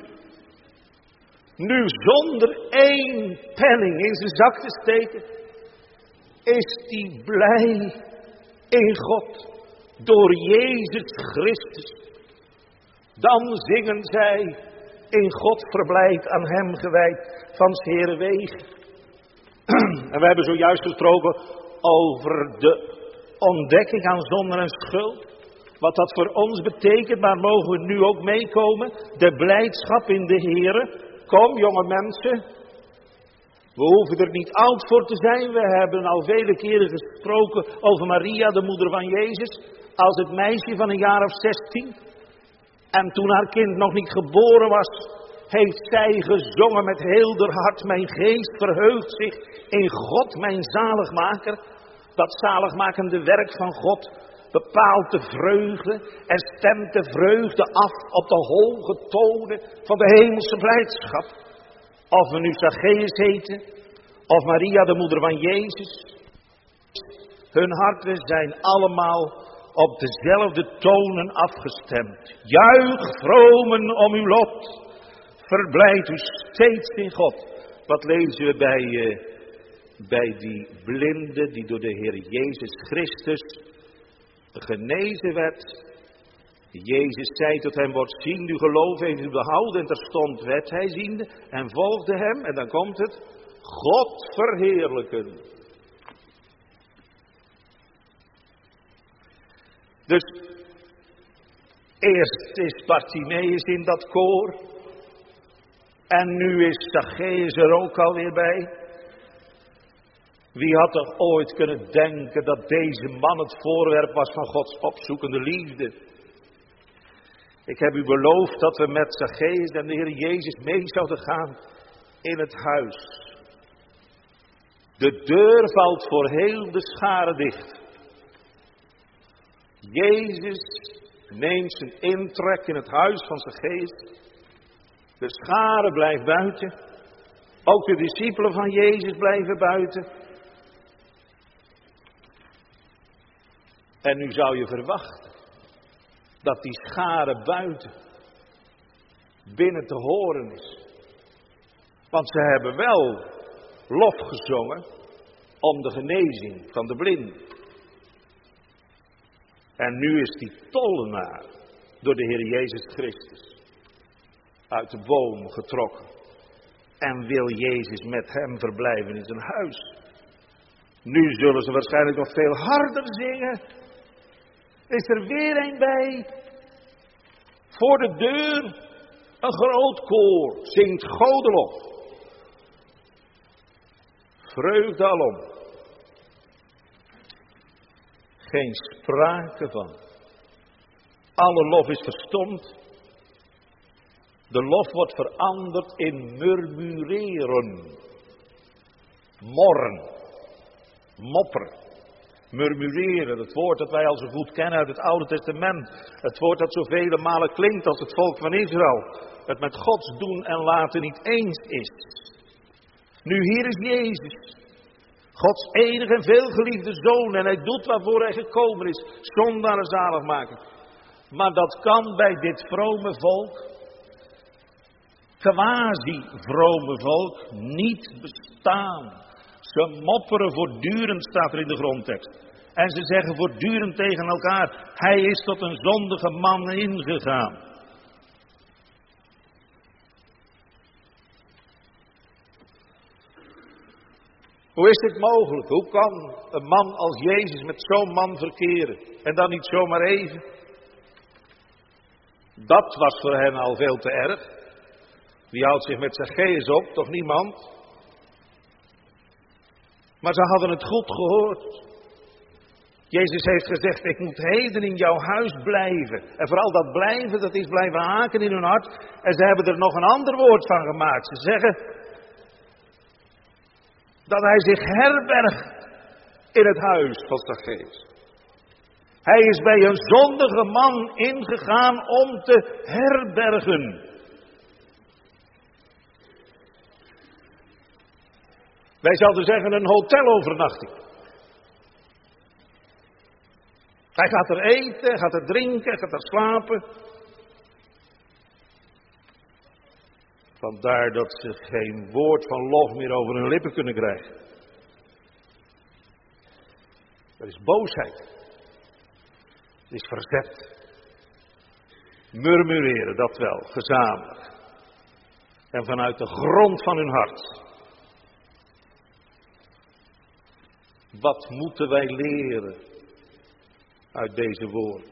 nu zonder 1 penning in zijn zak te steken, is hij blij in God door Jezus Christus. Dan zingen zij, in God verblijd, aan hem gewijd, van 's Heeren wegen. En we hebben zojuist gesproken over de ontdekking aan zonde en schuld. Wat dat voor ons betekent, maar mogen we nu ook meekomen. De blijdschap in de Heere. Kom jonge mensen. We hoeven er niet oud voor te zijn. We hebben al vele keren gesproken over Maria, de moeder van Jezus. Als het meisje van een jaar of 16. En toen haar kind nog niet geboren was, heeft zij gezongen met heel haar hart. Mijn geest verheugt zich in God, mijn zaligmaker. Dat zaligmakende werk van God bepaalt de vreugde en stemt de vreugde af op de hoge tonen van de hemelse blijdschap. Of we nu Zacchaeus heten, of Maria de moeder van Jezus. Hun harten zijn allemaal op dezelfde tonen afgestemd. Juich vromen om uw lot, verblijd u steeds in God. Wat lezen we bij die blinde die door de Heer Jezus Christus genezen werd. Jezus zei tot hem, wordt zien, uw geloof heeft u behouden. En terstond werd hij ziende en volgde hem. En dan komt het, God verheerlijken. Dus eerst is Bartimaeus in dat koor. En nu is Zacchaeus er ook alweer bij. Wie had toch ooit kunnen denken dat deze man het voorwerp was van Gods opzoekende liefde? Ik heb u beloofd dat we met Zacchaeus en de Heer Jezus mee zouden gaan in het huis. De deur valt voor heel de schare dicht. Jezus neemt zijn intrek in het huis van Zacchaeus. De schare blijft buiten. Ook de discipelen van Jezus blijven buiten. En nu zou je verwachten dat die schare buiten binnen te horen is. Want ze hebben wel lof gezongen om de genezing van de blind. En nu is die tollenaar door de Heer Jezus Christus uit de boom getrokken. En wil Jezus met hem verblijven in zijn huis. Nu zullen ze waarschijnlijk nog veel harder zingen. Is er weer een bij? Voor de deur een groot koor zingt godelof. Vreugde alom. Geen sprake van. Alle lof is verstomd. De lof wordt veranderd in murmureren. Morren. Mopperen. Murmureren, het woord dat wij al zo goed kennen uit het Oude Testament. Het woord dat zoveel malen klinkt als het volk van Israël. Het met Gods doen en laten niet eens is. Nu hier is Jezus. Gods enige en veelgeliefde Zoon. En hij doet waarvoor hij gekomen is. Zondaren zalig maken. Maar dat kan bij dit vrome volk, quasi-vrome volk, niet bestaan. Ze mopperen voortdurend, staat er in de grondtekst. En ze zeggen voortdurend tegen elkaar, hij is tot een zondige man ingegaan. Hoe is dit mogelijk? Hoe kan een man als Jezus met zo'n man verkeren? En dan niet zomaar even? Dat was voor hen al veel te erg. Wie houdt zich met Zacchaeus op? Toch niemand? Maar ze hadden het goed gehoord. Jezus heeft gezegd, ik moet heden in jouw huis blijven. En vooral dat blijven, dat is blijven haken in hun hart. En ze hebben er nog een ander woord van gemaakt. Ze zeggen dat hij zich herbergt in het huis van Zacchaeus. Hij is bij een zondige man ingegaan om te herbergen. Wij zouden zeggen een hotelovernachting. Hij gaat er eten, gaat er drinken, gaat er slapen. Vandaar dat ze geen woord van lof meer over hun lippen kunnen krijgen. Er is boosheid. Er is verzet. Murmureren, dat wel, gezamenlijk. En vanuit de grond van hun hart. Wat moeten wij leren uit deze woorden?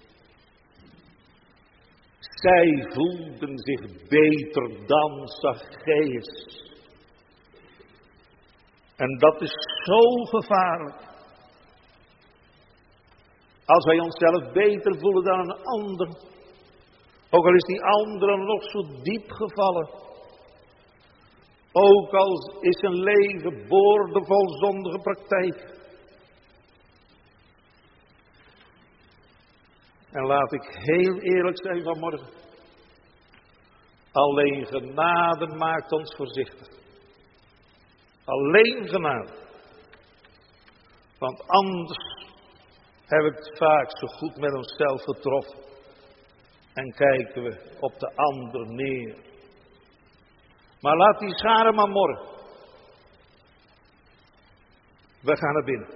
Zij voelden zich beter dan Zacchaeus. En dat is zo gevaarlijk. Als wij onszelf beter voelen dan een ander. Ook al is die andere nog zo diep gevallen. Ook al is zijn leven boordevol zondige praktijk. En laat ik heel eerlijk zijn vanmorgen. Alleen genade maakt ons voorzichtig. Alleen genade. Want anders hebben we het vaak zo goed met onszelf getroffen. En kijken we op de ander neer. Maar laat die schade maar morren. We gaan naar binnen.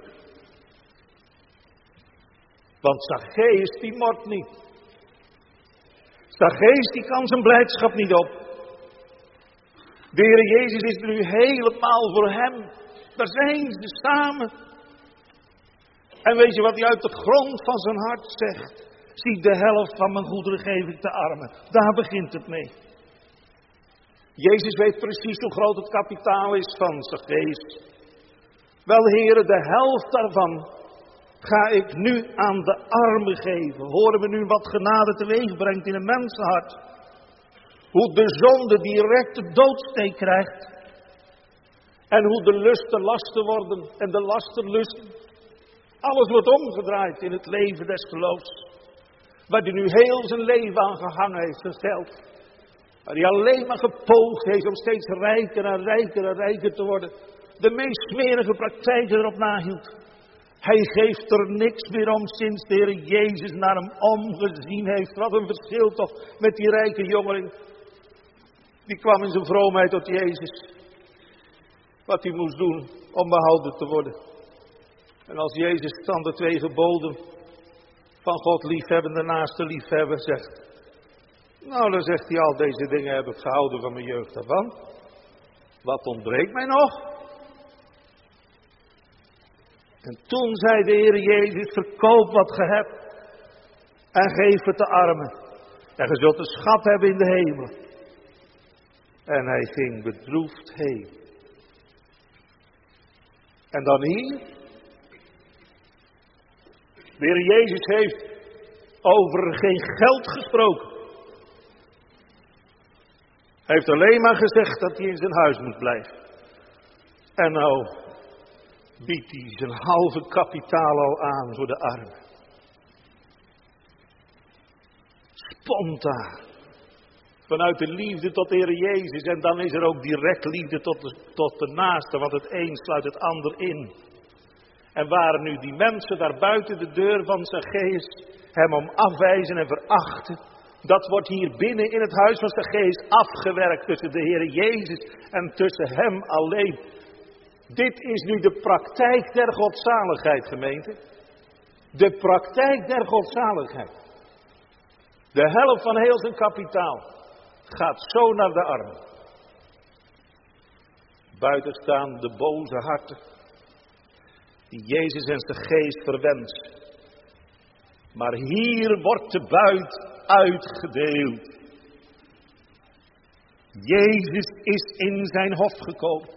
Want Zacchaeus die mort niet. Zacchaeus die kan zijn blijdschap niet op. De Heer Jezus is er nu helemaal voor hem. Daar zijn ze samen. En weet je wat hij uit de grond van zijn hart zegt? Zie, de helft van mijn goederen geef ik de armen. Daar begint het mee. Jezus weet precies hoe groot het kapitaal is van Zacchaeus. Wel, heren, de helft daarvan ga ik nu aan de armen geven. Horen we nu wat genade teweeg brengt in een mensenhart. Hoe de zonde direct de doodsteek krijgt. En hoe de lusten lasten worden en de lasten lusten. Alles wordt omgedraaid in het leven des geloofs. Waar hij nu heel zijn leven aan gehangen heeft, zijn geld. Waar hij alleen maar gepoogd heeft om steeds rijker en rijker en rijker te worden. De meest smerige praktijken erop nahield. Hij geeft er niks meer om sinds de Heer Jezus naar hem omgezien heeft. Wat een verschil toch met die rijke jongeling. Die kwam in zijn vroomheid tot Jezus. Wat hij moest doen om behouden te worden. En als Jezus dan de 2 geboden van God liefhebben, de naaste liefhebben zegt. Nou, dan zegt hij, al deze dingen heb ik gehouden van mijn jeugd af aan. Wat ontbreekt mij nog? En toen zei de Heer Jezus, verkoop wat ge hebt en geef het de armen. En je zult een schat hebben in de hemel. En hij ging bedroefd heen. En dan hier. De Heer Jezus heeft over geen geld gesproken. Hij heeft alleen maar gezegd dat hij in zijn huis moet blijven. En nou biedt hij zijn halve kapitaal al aan voor de armen. Spontaan. Vanuit de liefde tot de Heer Jezus. En dan is er ook direct liefde tot de naaste. Want het een sluit het ander in. En waren nu die mensen daar buiten de deur van Zacchaeus hem om afwijzen en verachten. Dat wordt hier binnen in het huis van Zacchaeus afgewerkt tussen de Heer Jezus en tussen hem alleen. Dit is nu de praktijk der godzaligheid, gemeente. De praktijk der godzaligheid. De helft van heel zijn kapitaal gaat zo naar de armen. Buiten staan de boze harten. Die Jezus en Zacchaeus verwensen. Maar hier wordt de buit uitgedeeld. Jezus is in zijn hof gekomen.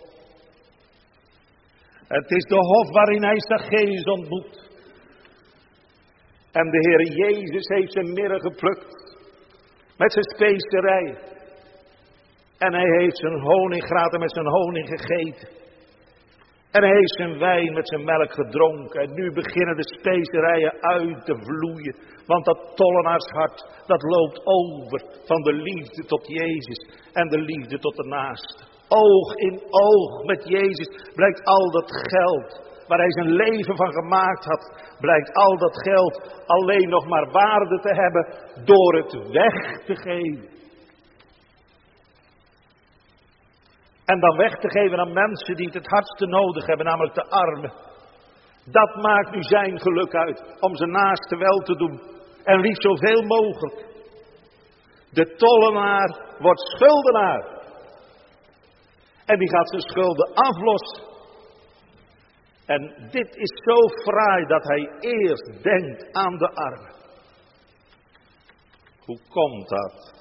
Het is de hof waarin hij Zacchaeus ontmoet. En de Heer Jezus heeft zijn mirre geplukt. Met zijn specerijen. En hij heeft zijn honingraten met zijn honing gegeten. En hij heeft zijn wijn met zijn melk gedronken. En nu beginnen de specerijen uit te vloeien. Want dat tollenaarshart, dat loopt over van de liefde tot Jezus. En de liefde tot de naaste. Oog in oog met Jezus blijkt al dat geld waar hij zijn leven van gemaakt had. Blijkt al dat geld alleen nog maar waarde te hebben door het weg te geven. En dan weg te geven aan mensen die het hardste nodig hebben, namelijk de armen. Dat maakt nu zijn geluk uit, om zijn naaste wel te doen. En liefst zoveel mogelijk. De tollenaar wordt schuldenaar. En die gaat zijn schulden aflossen. En dit is zo fraai dat hij eerst denkt aan de armen. Hoe komt dat?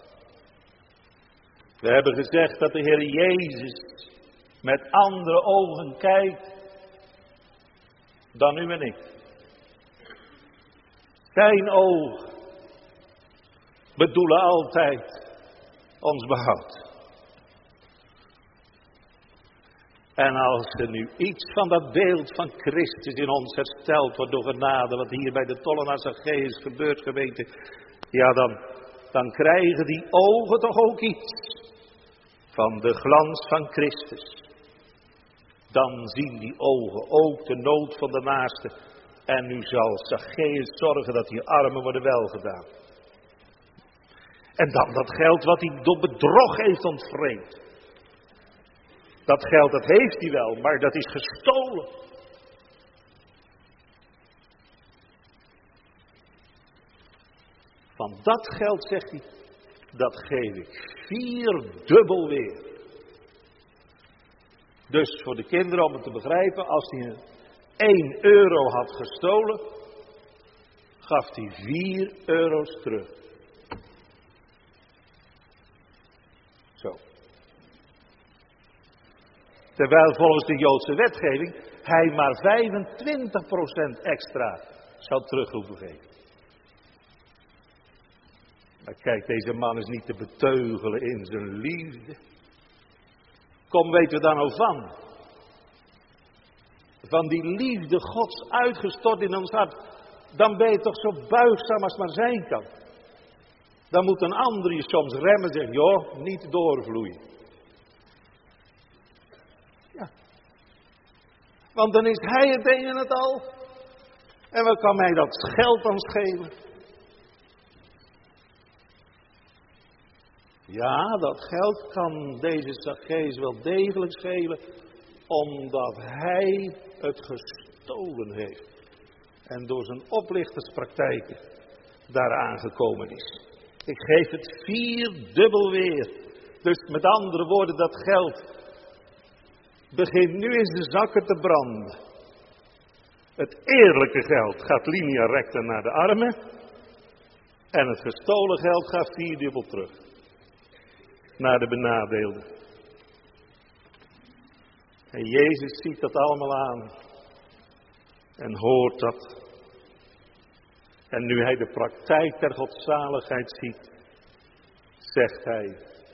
We hebben gezegd dat de Heer Jezus met andere ogen kijkt dan u en ik. Zijn ogen bedoelen altijd ons behoud. En als er nu iets van dat beeld van Christus in ons hersteld wordt door genade, wat hier bij de tollenaar Zacchaeus gebeurt, gemeente, ja dan krijgen die ogen toch ook iets van de glans van Christus. Dan zien die ogen ook de nood van de naaste. En nu zal Zacchaeus zorgen dat die armen worden welgedaan. En dan dat geld wat hij door bedrog heeft ontvreemd. Dat geld, dat heeft hij wel, maar dat is gestolen. Van dat geld, zegt hij, dat geef ik 4-dubbel weer. Dus voor de kinderen om het te begrijpen, als hij 1 euro had gestolen, gaf hij 4 euro's terug. Zo. Terwijl volgens de Joodse wetgeving hij maar 25% extra zou terug hoeven geven. Maar kijk, deze man is niet te beteugelen in zijn liefde. Kom, weten we daar nou van? Van die liefde Gods uitgestort in ons hart. Dan ben je toch zo buigzaam als maar zijn kan. Dan moet een ander je soms remmen en zeggen, joh, niet doorvloeien. Ja. Want dan is hij het een en het al. En wat kan mij dat geld dan schelen? Ja, dat geld kan deze Zacchaeus wel degelijk schelen, omdat hij het gestolen heeft. En door zijn oplichterspraktijken daaraan gekomen is. Ik geef het 4-dubbel weer. Dus met andere woorden, dat geld begint nu in zijn zakken te branden. Het eerlijke geld gaat linea recta naar de armen. En het gestolen geld gaat 4-dubbel terug. Naar de benadeelden. En Jezus ziet dat allemaal aan. En hoort dat. En nu hij de praktijk der godzaligheid ziet, zegt hij,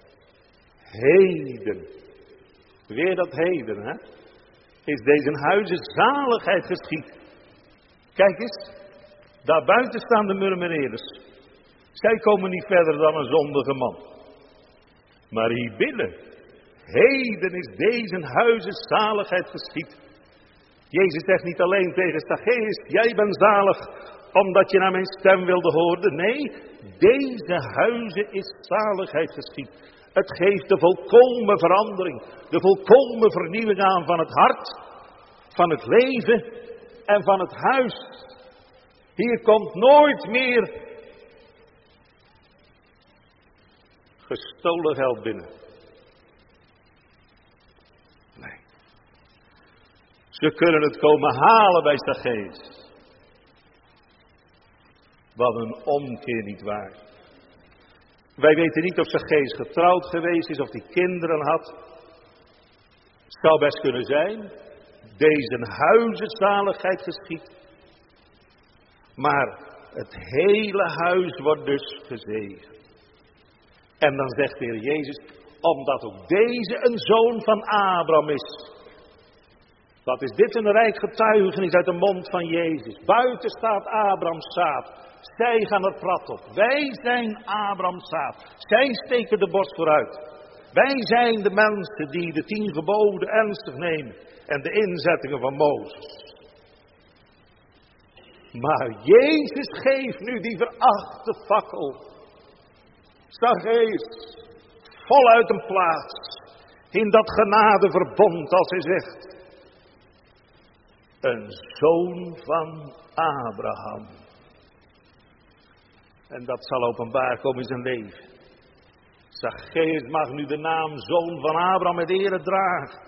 heden, weer dat heden, hè, is deze huizen zaligheid geschied. Kijk eens, daar buiten staan de murmureerders. Zij komen niet verder dan een zondige man. Maar hier binnen, heden is deze huizen zaligheid geschied. Jezus zegt niet alleen tegen Zacchaeus, jij bent zalig omdat je naar mijn stem wilde horen. Nee, deze huizen is zaligheid geschied. Het geeft de volkomen verandering, de volkomen vernieuwing aan van het hart, van het leven en van het huis. Hier komt nooit meer gestolen geld binnen. Nee. Ze kunnen het komen halen bij Zacchaeus. Wat een omkeer, nietwaar. Wij weten niet of Zacchaeus getrouwd geweest is, of hij kinderen had. Het zou best kunnen zijn. Deze huizen zaligheid geschied. Maar het hele huis wordt dus gezegend. En dan zegt de Heer Jezus, omdat ook deze een zoon van Abraham is. Wat is dit een rijk getuigenis uit de mond van Jezus. Buiten staat Abrahams zaad. Zij gaan het prat op. Wij zijn Abrahams zaad. Zij steken de borst vooruit. Wij zijn de mensen die de 10 geboden ernstig nemen. En de inzettingen van Mozes. Maar Jezus geeft nu die verachte fakkel. Zacchaeus, voluit een plaats. In dat genadeverbond als hij zegt. Een zoon van Abraham. En dat zal openbaar komen in zijn leven. Zacchaeus mag nu de naam zoon van Abraham met ere dragen.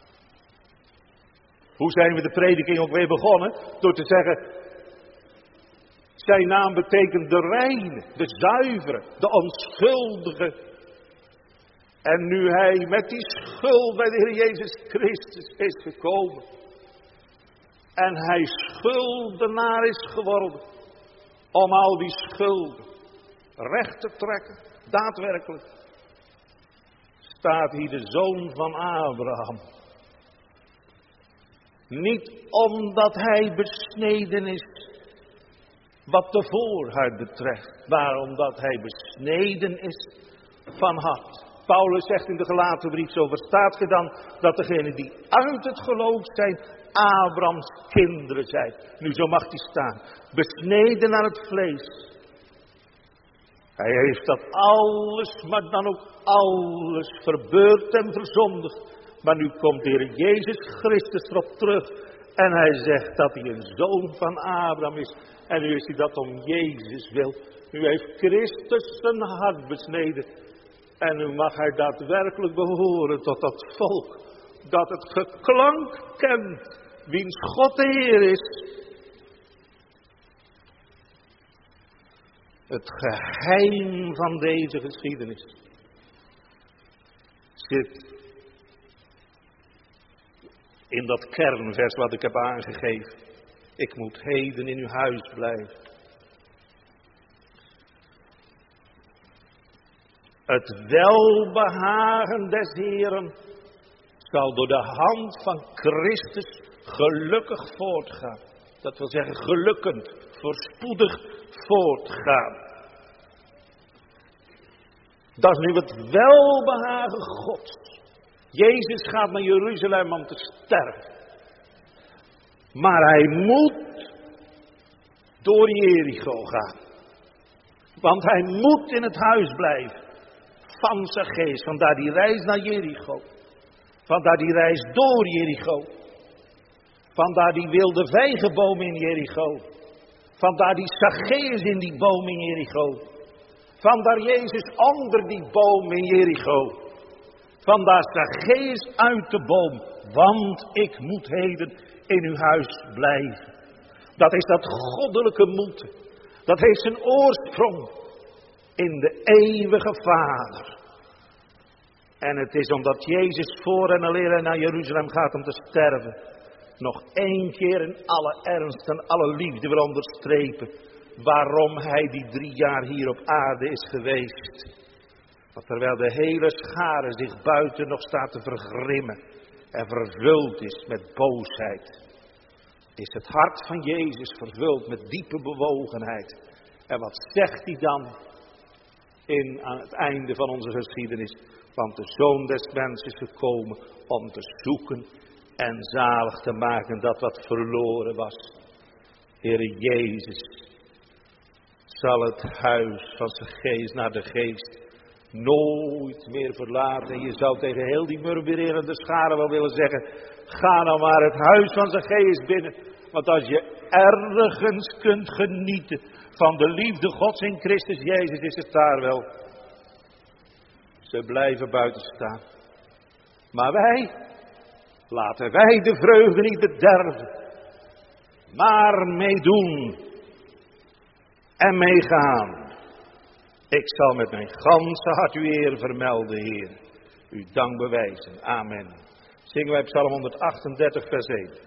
Hoe zijn we de prediking ook weer begonnen? Door te zeggen, zijn naam betekent de reine, de zuivere, de onschuldige. En nu hij met die schuld bij de Heer Jezus Christus is gekomen. En hij schuldenaar is geworden. Om al die schulden recht te trekken. Daadwerkelijk. Staat hier de zoon van Abraham. Niet omdat hij besneden is. Wat de voorhuid betreft. Maar omdat hij besneden is van hart. Paulus zegt in de Galatenbrief, zo verstaat je dan dat degenen die uit het geloof zijn, Abrahams kinderen zijn. Nu zo mag hij staan. Besneden aan het vlees. Hij heeft dat alles, maar dan ook alles verbeurd en verzondigd. Maar nu komt de Heer Jezus Christus erop terug. En hij zegt dat hij een zoon van Abraham is. En nu is hij dat om Jezus wil. Nu heeft Christus zijn hart besneden. En nu mag hij daadwerkelijk behoren tot dat volk. Dat het geklank kent. Wiens God de Heer is. Het geheim van deze geschiedenis zit in dat kernvers wat ik heb aangegeven. Ik moet heden in uw huis blijven. Het welbehagen des Heeren zal door de hand van Christus gelukkig voortgaan. Dat wil zeggen gelukkend, voorspoedig voortgaan. Dat is nu het welbehagen Gods. Jezus gaat naar Jeruzalem om te sterven. Maar hij moet door Jericho gaan. Want hij moet in het huis blijven van Zacchaeus. Vandaar die reis naar Jericho. Vandaar die reis door Jericho. Vandaar die wilde vijgenboom in Jericho. Vandaar die Zacchaeus in die boom in Jericho. Vandaar Jezus onder die boom in Jericho. Vandaar Zacchaeus uit de boom. Want ik moet heden in uw huis blijven. Dat is dat goddelijke moeten. Dat heeft zijn oorsprong in de eeuwige Vader. En het is omdat Jezus voor en alleen naar Jeruzalem gaat om te sterven. Nog één keer in alle ernst en alle liefde wil onderstrepen. Waarom hij die 3 jaar hier op aarde is geweest. Want terwijl de hele schare zich buiten nog staat te vergrimmen. En vervuld is met boosheid. Is het hart van Jezus vervuld met diepe bewogenheid. En wat zegt hij dan aan het einde van onze geschiedenis? Want de Zoon des Mensen is gekomen om te zoeken en zalig te maken dat wat verloren was. Heere Jezus zal het huis van zijn geest naar de geest nooit meer verlaten. En je zou tegen heel die murmurerende scharen wel willen zeggen, ga nou maar het huis van zijn geest binnen. Want als je ergens kunt genieten van de liefde Gods in Christus Jezus, is het daar wel. Ze blijven buiten staan. Maar laten wij de vreugde niet bederven. Maar meedoen. En meegaan. Ik zal met mijn ganse hart uw eer vermelden, Heer. Uw dank bewijzen. Amen. Zingen wij Psalm 138 vers 1.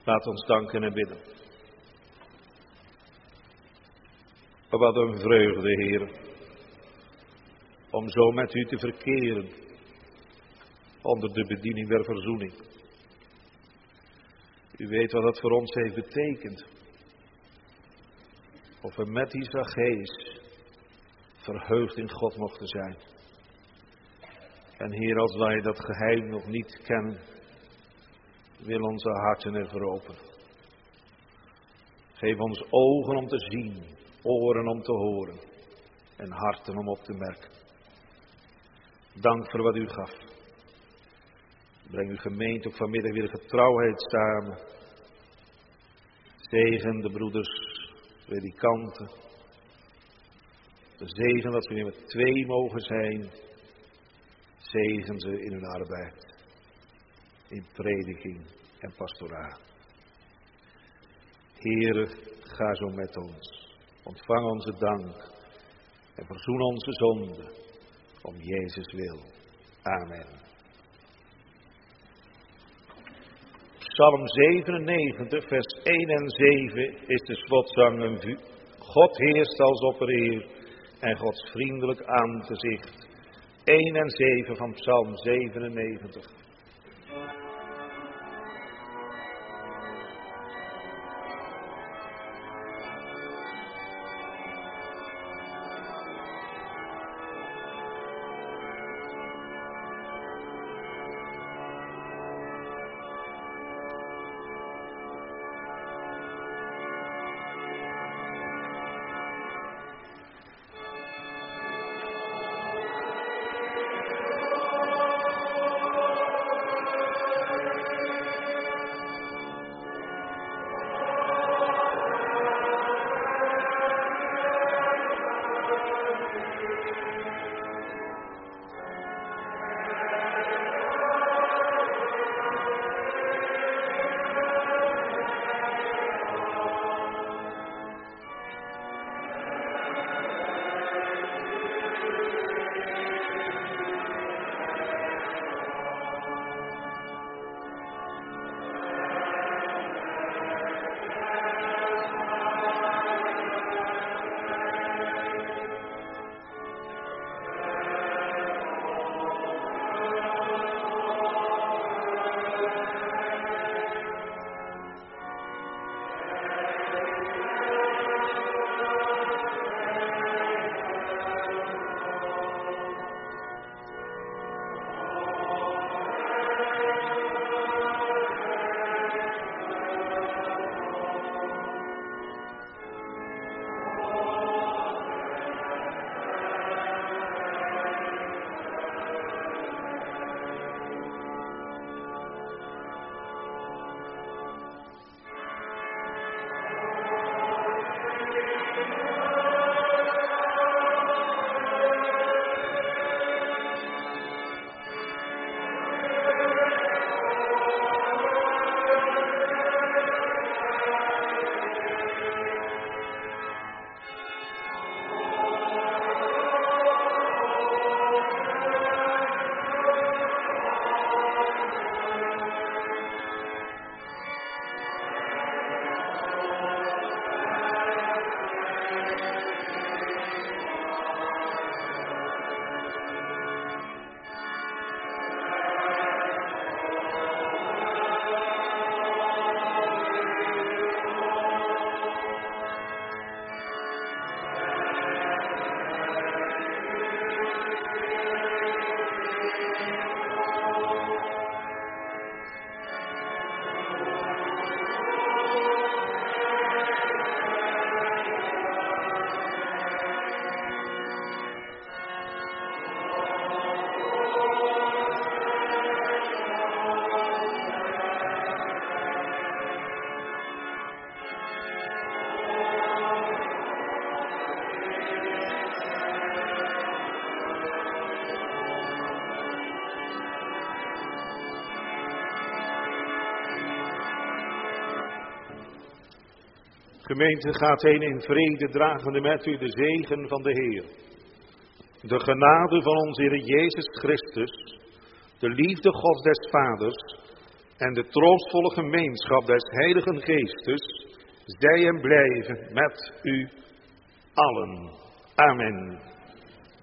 Laat ons danken en bidden. Wat een vreugde, Heer, om zo met u te verkeren onder de bediening der verzoening. U weet wat dat voor ons heeft betekend. Of we met die Zacchaeus verheugd in God mochten zijn. En Heer, als wij dat geheim nog niet kennen, wil onze harten ervoor openen. Geef ons ogen om te zien, oren om te horen en harten om op te merken. Dank voor wat u gaf. Breng uw gemeente ook vanmiddag weer getrouwheid samen. Zegen de broeders, predikanten. De zegen dat we weer met 2 mogen zijn. Zegen ze in hun arbeid. In prediking en pastoraat. Heere, ga zo met ons. Ontvang onze dank. En verzoen onze zonde. Om Jezus wil. Amen. Psalm 97, vers 1 en 7 is de slotzang. God heerst als opperheer en Gods vriendelijk aangezicht. 1 en 7 van Psalm 97. Gemeente, gaat heen in vrede, dragende met u de zegen van de Heer. De genade van onze Heer Jezus Christus, de liefde Gods des Vaders en de troostvolle gemeenschap des Heiligen Geestes zij en blijven met u allen. Amen.